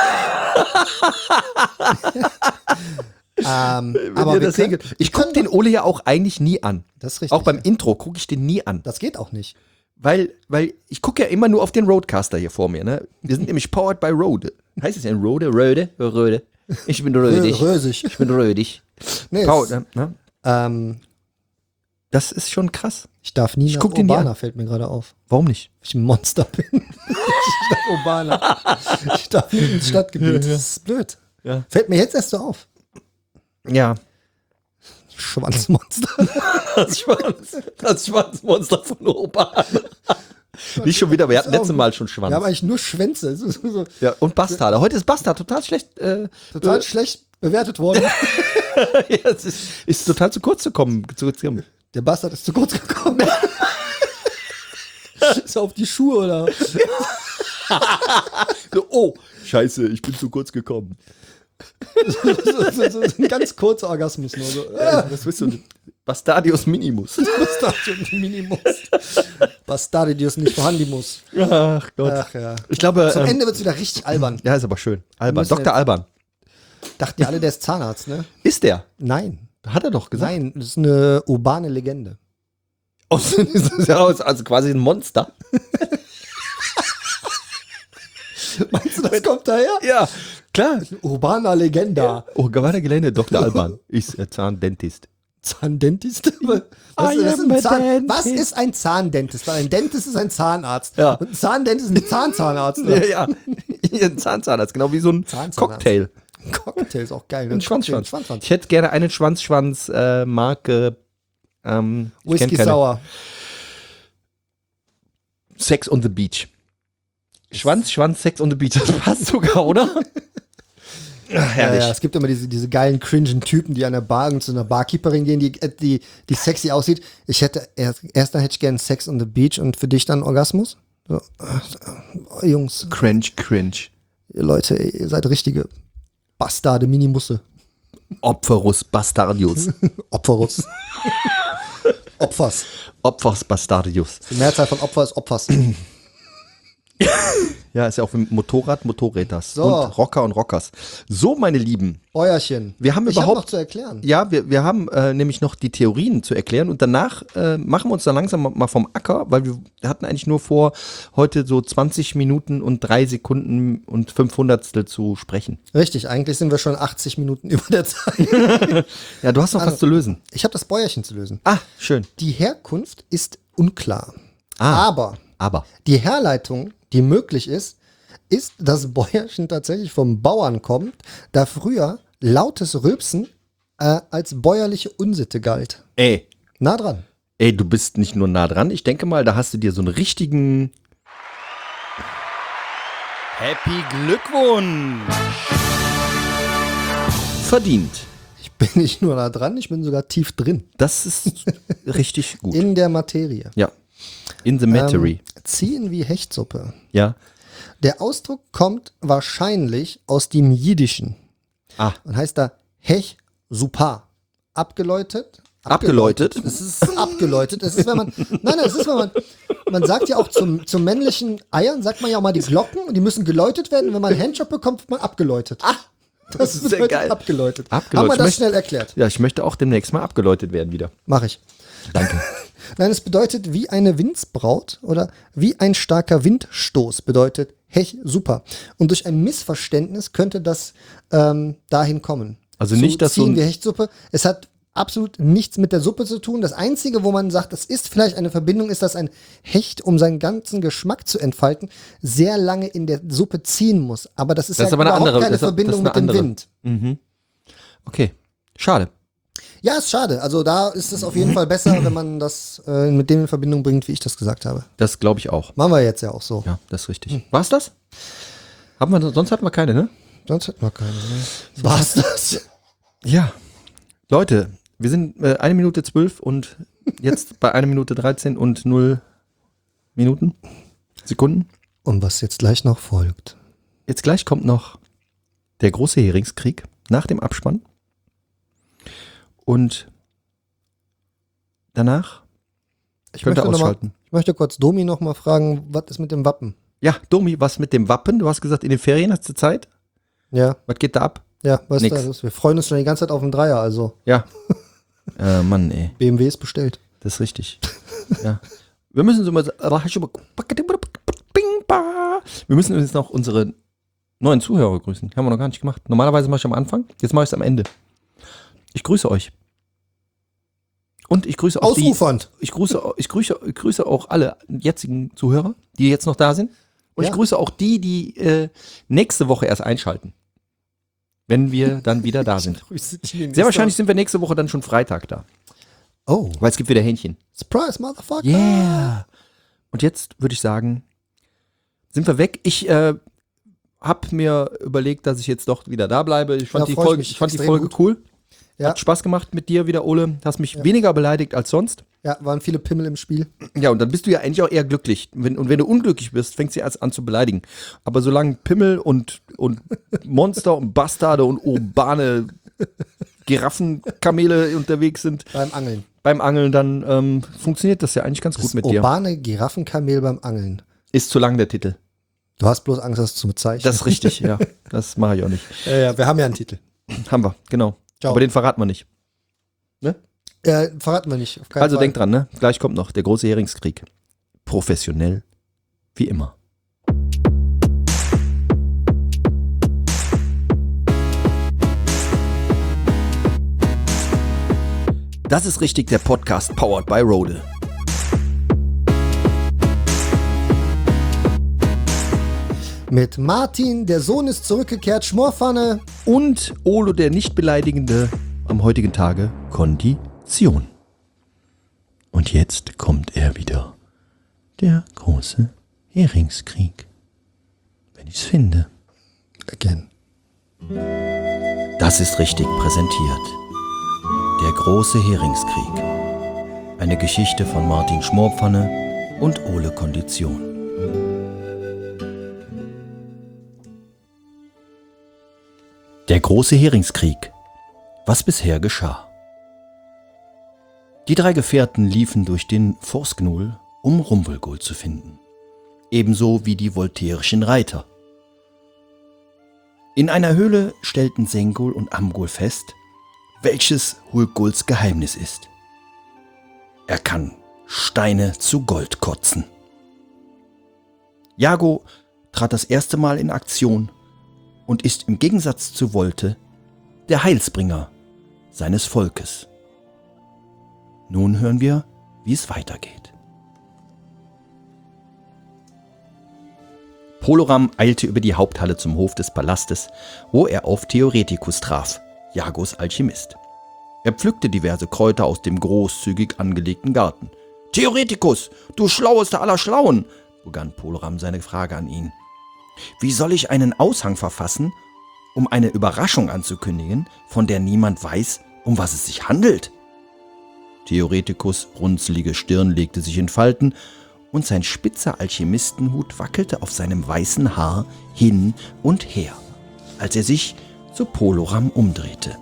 ähm, Wenn aber ihr wir das können, seht, ich gucke den Ole ja auch eigentlich nie an. das ist richtig. Auch beim ja. Intro gucke ich den nie an. Das geht auch nicht. Weil, weil ich gucke ja immer nur auf den Roadcaster hier vor mir. Ne? Wir sind nämlich powered by Rode. Heißt es denn Rode? Rode? Rode. Ich bin rödig. Rösig. Ich bin rödig. Nee, Powered, es, ne? ähm, Das ist schon krass. ich darf nie Ich nach guck den nie Urbana, an. fällt mir gerade auf. Warum nicht? Weil ich ein Monster bin. ich darf Urbana. Ich darf nicht ins Stadtgebiet. Das ist blöd. Ja. Fällt mir jetzt erst so auf. Ja. Schwanzmonster. Das, Schwanz, das Schwanzmonster von Urban. Nicht schon wieder, wir hatten letztes Mal schon Schwanz. Wir haben eigentlich nur Schwänze. Es ist so Ja, und Bastarde. Heute ist Bastard total schlecht. Äh, total schlecht bewertet worden. ja, es ist, ist total zu kurz zu kommen. Zu, zu, Der Bastard ist zu kurz gekommen. Ist er auf die Schuhe oder? So, oh, scheiße, ich bin zu kurz gekommen. so, so, so, so ein ganz kurzer Orgasmus nur. So. Äh, was bist du? Bastardius Minimus. Bastardius Minimus. Bastardius nicht vorhandimus. Ach Gott. Ach ja. Ich glaube, Zum ähm, Ende wird es wieder richtig albern. ja, ist aber schön. Alban, müssen Doktor jetzt- Alban. Dachten ja alle, der ist Zahnarzt, ne? Ist der? Nein. Hat er doch gesagt. Nein, das ist eine urbane Legende. Aus, das ist ja aus- also quasi ein Monster. Meinst du, das kommt daher? Ja, klar. Urbaner Legenda. Oh, gewahre Gelände, Doktor Alban ist äh, Zahndentist. Zahndentist? Was, I was, ist am ein a Zahn, was dentist. ist ein Zahndentist? Weil ein Dentist ist ein Zahnarzt. Ja. Und ein Zahndentist ist ein Zahnzahnarzt. Ne? Ja, ja. Ein Zahnzahnarzt, genau wie so ein Zahnzahnarzt. Cocktail. Cocktail ist auch geil. Ne? Ein Schwanzschwanz. Schwanzschwanz. Ich hätte gerne einen Schwanzschwanz äh, Marke ähm, ich kenn Whisky keine. Sour. Sex on the Beach. Schwanz, Schwanz, Sex on the Beach. Das passt sogar, oder? Ach, Ja, herrlich. ja, es gibt immer diese, diese geilen, cringen Typen, die an der Bar zu einer Barkeeperin gehen, die, die, die sexy aussieht. Ich hätte, erst, erst dann hätte ich gerne Sex on the Beach und für dich dann Orgasmus. So, äh, Jungs, Cringe, cringe. ihr Leute, ey, ihr seid richtige Bastarde, Minimusse. Opferus Bastardius. Opferus. Opfers. Opfers Bastardius. Die Mehrzahl von Opfer ist Opfers. Ja, ist ja auch wie Motorrad, Motorräders. So. Und Rocker und Rockers. So, meine Lieben. Bäuerchen. Wir haben ich hab überhaupt- noch zu erklären. Ja, wir, wir haben äh, nämlich noch die Theorien zu erklären und danach äh, machen wir uns dann langsam mal vom Acker, weil wir hatten eigentlich nur vor, heute so zwanzig Minuten und drei Sekunden und fünf Hundertstel zu sprechen. Richtig, eigentlich sind wir schon achtzig Minuten über der Zeit. Ja, du hast noch Also- was zu lösen. Ich habe das Bäuerchen zu lösen. Ah, schön. Die Herkunft ist unklar. Ah, Aber aber. die Herleitung, die möglich ist, ist, dass Bäuerchen tatsächlich vom Bauern kommt, da früher lautes Rülpsen äh, als bäuerliche Unsitte galt. Ey, Nah dran. ey, du bist nicht nur nah dran. Ich denke mal, da hast du dir so einen richtigen Happy Glückwunsch verdient. Ich bin nicht nur nah dran, ich bin sogar tief drin. Das ist richtig gut. In der Materie. Ja. In the Materie. Ähm, ziehen wie Hechtsuppe. Ja. Der Ausdruck kommt wahrscheinlich aus dem Jiddischen Ah, und heißt da Hech Supa. Abgeläutet. abgeläutet. Es ist abgeläutet. Es ist, wenn man, nein, nein, es ist, wenn man, man sagt ja auch zum, zum männlichen Eiern, sagt man ja auch mal die Glocken und die müssen geläutet werden. Wenn man einen Handjob bekommt, wird man abgeläutet. Ah, das ist sehr bedeutet geil. Abgeläutet. Abgeläutet. Haben wir Ich das möchte- schnell erklärt? Ja, ich möchte auch demnächst mal abgeläutet werden wieder. Mach ich. Danke. Nein, es bedeutet wie eine Windsbraut oder wie ein starker Windstoß bedeutet Hech super. Und durch ein Missverständnis könnte das ähm, dahin kommen. Also Zu nicht, dass so ziehen ein- wir Hechtsuppe. Es hat absolut nichts mit der Suppe zu tun. Das Einzige, wo man sagt, das ist vielleicht eine Verbindung, ist, dass ein Hecht, um seinen ganzen Geschmack zu entfalten, sehr lange in der Suppe ziehen muss. Aber das ist Das ja ist aber eine überhaupt andere- keine das ist- das Verbindung ist mit eine dem andere. Wind. Mhm. Okay. Schade. Ja, ist schade. Also da ist es auf jeden Fall besser, wenn man das äh, mit dem in Verbindung bringt, wie ich das gesagt habe. Das glaube ich auch. Machen wir jetzt ja auch so. Ja, das ist richtig. War's das? Haben wir, sonst hatten wir keine, ne? Sonst hätten wir keine. Ne? War's das? Ja. Leute, wir sind äh, eine Minute zwölf und jetzt bei einer Minute dreizehn und null Minuten, Sekunden. Und was jetzt gleich noch folgt. Jetzt gleich kommt noch der große Heringskrieg nach dem Abspann. Und danach Ich könnt ihr möchte, noch mal, ausschalten. ich möchte kurz Domi noch mal fragen, was ist mit dem Wappen? Ja, Domi, was mit dem Wappen? Du hast gesagt, in den Ferien hast du Zeit. Ja, Was geht da ab? ja, was Nix. ist da los? Wir freuen uns schon die ganze Zeit auf den Dreier, also Ja. äh, Mann, ey. B M W ist bestellt. Das ist richtig. Ja. Wir müssen so mal. Wir müssen jetzt noch unsere neuen Zuhörer grüßen. Haben wir noch gar nicht gemacht. Normalerweise mache ich am Anfang. Jetzt mache ich es am Ende. Ich grüße euch. Und ich grüße auch die, Ausufernd. ich grüße, ich grüße, ich grüße auch alle jetzigen Zuhörer, die jetzt noch da sind. Und Ja. ich grüße auch die, die äh, nächste Woche erst einschalten. Wenn wir dann wieder da sind. Sehr wahrscheinlich sind wir nächste Woche dann schon Freitag da. Oh, Weil es gibt wieder Hähnchen. Surprise, Motherfucker. Yeah. Und jetzt würde ich sagen, sind wir weg. Ich äh, habe mir überlegt, dass ich jetzt doch wieder da bleibe. Ich fand Ja, die freu ich Folge, mich ich fand die extrem Folge gut. cool. Ja. Hat Spaß gemacht mit dir wieder, Ole. Hast mich ja. weniger beleidigt als sonst. Ja, waren viele Pimmel im Spiel. Ja, und dann bist du ja eigentlich auch eher glücklich. Wenn, und wenn du unglücklich bist, fängst du erst an zu beleidigen. Aber solange Pimmel und, und Monster und Bastarde und urbane Giraffenkamele unterwegs sind. Beim Angeln. Beim Angeln, dann ähm, funktioniert das ja eigentlich ganz das gut mit dir. Urbane Giraffenkamel beim Angeln. Ist zu lang der Titel. Du hast bloß Angst, das zu bezeichnen. Das ist richtig, ja. Das mache ich auch nicht. Ja, ja, wir haben ja einen Titel. Haben wir, genau. Ciao. Aber den verraten wir nicht. Ne? Äh, verraten wir nicht. Auf keinen Also Fall. denk dran, ne? Gleich kommt noch der große Heringskrieg. Professionell, wie immer. Das ist richtig, der Podcast powered by Rode. Mit Martin, der Sohn ist zurückgekehrt, Schmorpfanne. Und Olo, der nicht beleidigende, am heutigen Tage Kondition. Und jetzt kommt er wieder. Der große Heringskrieg. Wenn ich's finde. Again. Das ist richtig präsentiert. Der große Heringskrieg. Eine Geschichte von Martin Schmorpfanne und Ole Kondition. Der große Heringskrieg. Was bisher geschah. Die drei Gefährten liefen durch den Forsknul, um Rumvelgol zu finden. Ebenso wie die voltairischen Reiter. In einer Höhle stellten Sengol und Amgol fest, welches Hulgols Geheimnis ist. Er kann Steine zu Gold kotzen. Yago trat das erste Mal in Aktion und ist im Gegensatz zu Volte der Heilsbringer seines Volkes. Nun hören wir, wie es weitergeht. Poloram eilte über die Haupthalle zum Hof des Palastes, wo er auf Theoretikus traf, Yagos Alchemist. Er pflückte diverse Kräuter aus dem großzügig angelegten Garten. »Theoretikus, du Schlauester aller Schlauen«, begann Poloram seine Frage an ihn. »Wie soll ich einen Aushang verfassen, um eine Überraschung anzukündigen, von der niemand weiß, um was es sich handelt?« Theoretikus' runzelige Stirn legte sich in Falten und sein spitzer Alchemistenhut wackelte auf seinem weißen Haar hin und her, als er sich zu Poloram umdrehte.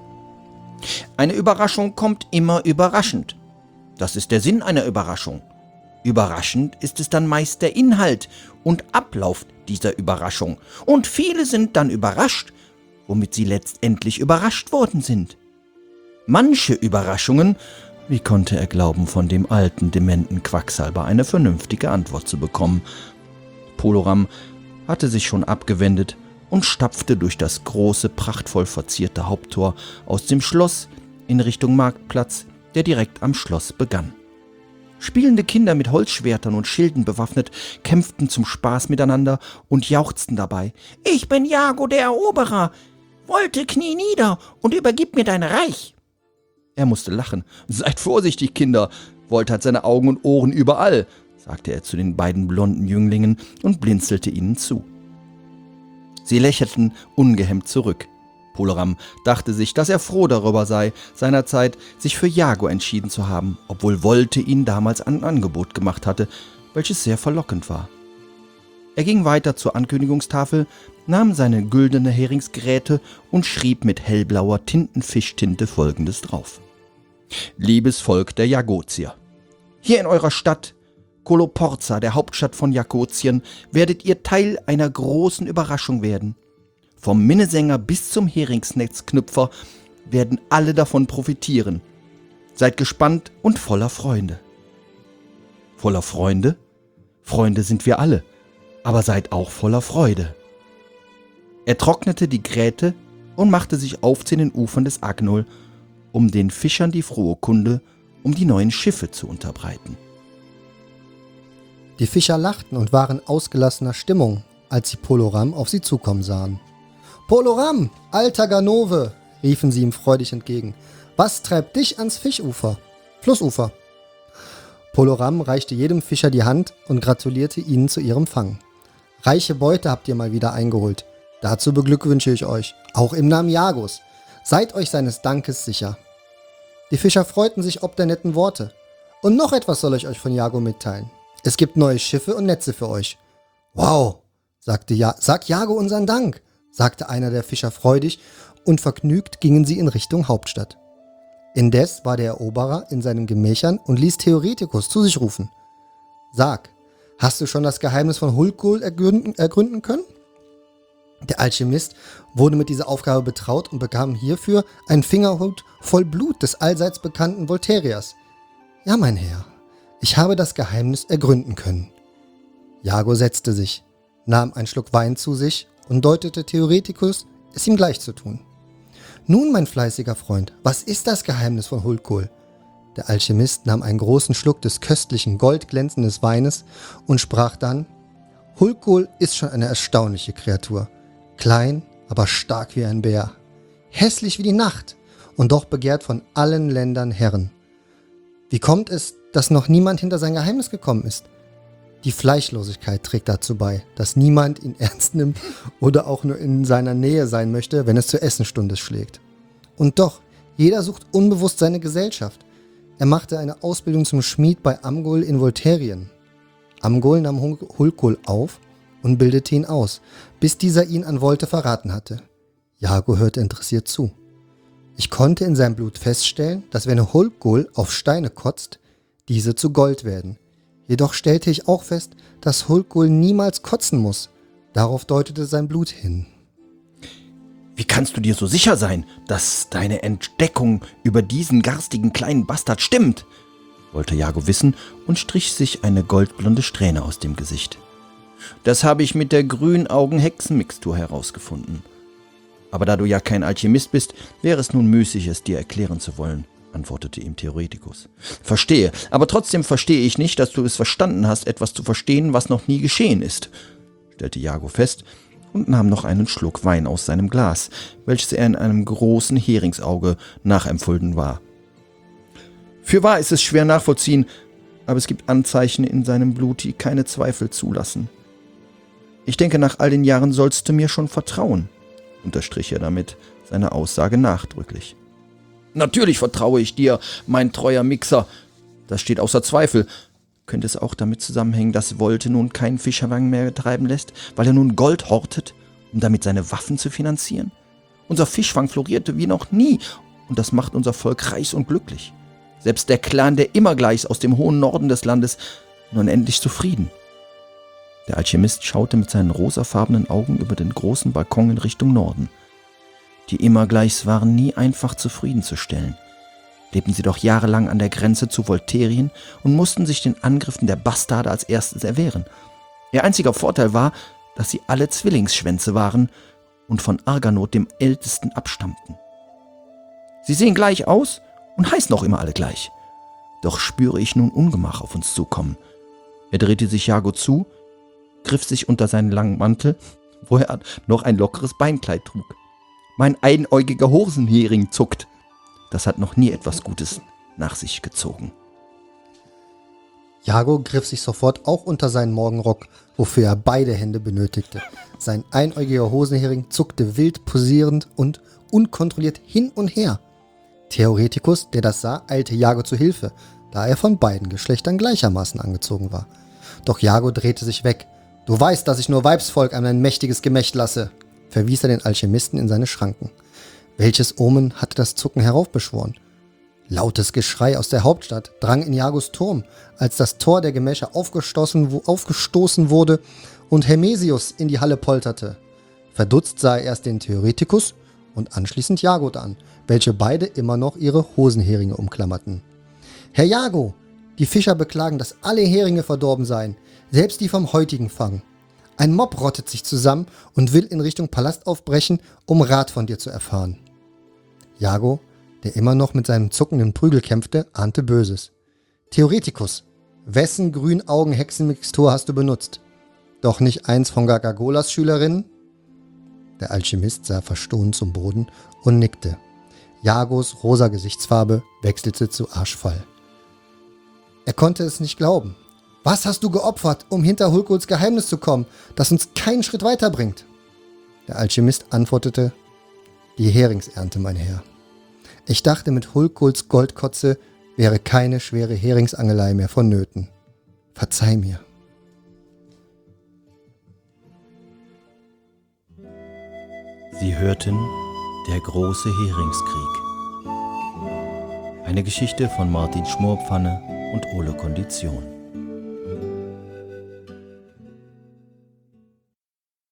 »Eine Überraschung kommt immer überraschend. Das ist der Sinn einer Überraschung. Überraschend ist es dann meist der Inhalt und Ablauf dieser Überraschung. Und viele sind dann überrascht, womit sie letztendlich überrascht worden sind. Manche Überraschungen«, wie konnte er glauben, von dem alten, dementen Quacksalber eine vernünftige Antwort zu bekommen? Poloram hatte sich schon abgewendet und stapfte durch das große, prachtvoll verzierte Haupttor aus dem Schloss in Richtung Marktplatz, der direkt am Schloss begann. Spielende Kinder mit Holzschwertern und Schilden bewaffnet kämpften zum Spaß miteinander und jauchzten dabei. »Ich bin Yago, der Eroberer! Volte, knie nieder und übergib mir dein Reich!« Er musste lachen. »Seid vorsichtig, Kinder! Volte hat seine Augen und Ohren überall«, sagte er zu den beiden blonden Jünglingen und blinzelte ihnen zu. Sie lächelten ungehemmt zurück. Poloram dachte sich, dass er froh darüber sei, seinerzeit sich für Yago entschieden zu haben, obwohl Volte ihn damals ein Angebot gemacht hatte, welches sehr verlockend war. Er ging weiter zur Ankündigungstafel, nahm seine güldene Heringsgeräte und schrieb mit hellblauer Tintenfischtinte Folgendes drauf. »Liebes Volk der Jagozier, hier in eurer Stadt Koloporza, der Hauptstadt von Jakotien, werdet ihr Teil einer großen Überraschung werden. Vom Minnesänger bis zum Heringsnetzknüpfer werden alle davon profitieren. Seid gespannt und voller Freunde.« Voller Freunde? Freunde sind wir alle, aber seid auch voller Freude. Er trocknete die Gräte und machte sich auf zu den Ufern des Agnol, um den Fischern die frohe Kunde um die neuen Schiffe zu unterbreiten. Die Fischer lachten und waren ausgelassener Stimmung, als sie Poloram auf sie zukommen sahen. »Poloram, alter Ganove«, riefen sie ihm freudig entgegen. »Was treibt dich ans Fischufer? Flussufer?« Poloram reichte jedem Fischer die Hand und gratulierte ihnen zu ihrem Fang. »Reiche Beute habt ihr mal wieder eingeholt. Dazu beglückwünsche ich euch, auch im Namen Yagos. Seid euch seines Dankes sicher. Die Fischer freuten sich ob der netten Worte. Und noch etwas soll ich euch von Iago mitteilen. Es gibt neue Schiffe und Netze für euch. Wow, sagte ja- sag Iago unseren Dank, sagte einer der Fischer freudig, und vergnügt gingen sie in Richtung Hauptstadt. Indes war der Eroberer in seinen Gemächern und ließ Theoretikus zu sich rufen. Sag, hast du schon das Geheimnis von Hulkul ergründen, ergründen können? Der Alchemist wurde mit dieser Aufgabe betraut und bekam hierfür einen Fingerhut voll Blut des allseits bekannten Volterias. Ja, mein Herr, ich habe das Geheimnis ergründen können. Iago setzte sich, nahm einen Schluck Wein zu sich und deutete Theoretikus, es ihm gleich zu tun. Nun, mein fleißiger Freund, was ist das Geheimnis von Hulkul? Der Alchemist nahm einen großen Schluck des köstlichen, goldglänzenden Weines und sprach dann: Hulkul ist schon eine erstaunliche Kreatur. Klein, aber stark wie ein Bär. Hässlich wie die Nacht und doch begehrt von allen Ländern Herren. Wie kommt es, dass noch niemand hinter sein Geheimnis gekommen ist? Die Fleischlosigkeit trägt dazu bei, dass niemand ihn ernst nimmt oder auch nur in seiner Nähe sein möchte, wenn es zur Essenstunde schlägt. Und doch, jeder sucht unbewusst seine Gesellschaft. Er machte eine Ausbildung zum Schmied bei Amgol in Volterien. Amgol nahm Hulkul auf und bildete ihn aus, bis dieser ihn an Volte verraten hatte. Iago hörte interessiert zu. Ich konnte in seinem Blut feststellen, dass wenn Hulkul auf Steine kotzt, diese zu Gold werden. Jedoch stellte ich auch fest, dass Hulkul niemals kotzen muss. Darauf deutete sein Blut hin. Wie kannst du dir so sicher sein, dass deine Entdeckung über diesen garstigen kleinen Bastard stimmt? Wollte Iago wissen und strich sich eine goldblonde Strähne aus dem Gesicht. Das habe ich mit der Grünaugen-Hexenmixtur herausgefunden. Aber da du ja kein Alchemist bist, wäre es nun müßig, es dir erklären zu wollen, antwortete ihm Theoretikus. Verstehe, aber trotzdem verstehe ich nicht, dass du es verstanden hast, etwas zu verstehen, was noch nie geschehen ist, stellte Iago fest und nahm noch einen Schluck Wein aus seinem Glas, welches er in einem großen Heringsauge nachempfunden war. Fürwahr ist es schwer nachvollziehen, aber es gibt Anzeichen in seinem Blut, die keine Zweifel zulassen. Ich denke, nach all den Jahren sollst du mir schon vertrauen, unterstrich er damit seine Aussage nachdrücklich. Natürlich vertraue ich dir, mein treuer Mixer. Das steht außer Zweifel. Könnte es auch damit zusammenhängen, dass Volte nun keinen Fischerwagen mehr betreiben lässt, weil er nun Gold hortet, um damit seine Waffen zu finanzieren? Unser Fischfang florierte wie noch nie und das macht unser Volk reich und glücklich. Selbst der Clan der Immergleichs aus dem hohen Norden des Landes nun endlich zufrieden. Der Alchemist schaute mit seinen rosafarbenen Augen über den großen Balkon in Richtung Norden. Die Immergleichs waren nie einfach zufriedenzustellen. Lebten sie doch jahrelang an der Grenze zu Volterien und mussten sich den Angriffen der Bastarde als erstes erwehren. Ihr einziger Vorteil war, dass sie alle Zwillingsschwänze waren und von Arganot, dem Ältesten, abstammten. Sie sehen gleich aus und heißen auch immer alle gleich. Doch spüre ich nun Ungemach auf uns zukommen. Er drehte sich Iago zu, griff sich unter seinen langen Mantel, wo er noch ein lockeres Beinkleid trug. Mein einäugiger Hosenhering zuckt. Das hat noch nie etwas Gutes nach sich gezogen. Iago griff sich sofort auch unter seinen Morgenrock, wofür er beide Hände benötigte. Sein einäugiger Hosenhering zuckte wild posierend und unkontrolliert hin und her. Theoretikus, der das sah, eilte Iago zu Hilfe, da er von beiden Geschlechtern gleichermaßen angezogen war. Doch Iago drehte sich weg. Du weißt, dass ich nur Weibsvolk an ein mächtiges Gemächt lasse, verwies er den Alchemisten in seine Schranken. Welches Omen hatte das Zucken heraufbeschworen? Lautes Geschrei aus der Hauptstadt drang in Iagos Turm, als das Tor der Gemächer aufgestoßen, wo, aufgestoßen wurde und Hermesius in die Halle polterte. Verdutzt sah er erst den Theoretikus und anschließend Iago an, welche beide immer noch ihre Hosenheringe umklammerten. Herr Iago, die Fischer beklagen, dass alle Heringe verdorben seien, selbst die vom heutigen Fang. Ein Mob rottet sich zusammen und will in Richtung Palast aufbrechen, um Rat von dir zu erfahren. Iago, der immer noch mit seinem zuckenden Prügel kämpfte, ahnte Böses. Theoretikus, wessen Grünaugen-Hexenmixtur hast du benutzt? Doch nicht eins von Gargagolas Schülerinnen? Der Alchemist sah verstohlen zum Boden und nickte. Iagos rosa Gesichtsfarbe wechselte zu Aschfall. Er konnte es nicht glauben. Was hast du geopfert, um hinter Hulkuls Geheimnis zu kommen, das uns keinen Schritt weiterbringt? Der Alchemist antwortete, Die Heringsernte, mein Herr. Ich dachte, mit Hulkuls Goldkotze wäre keine schwere Heringsangelei mehr vonnöten. Verzeih mir. Sie hörten Der große Heringskrieg. Eine Geschichte von Martin Schmorpfanne und Ole Kondition.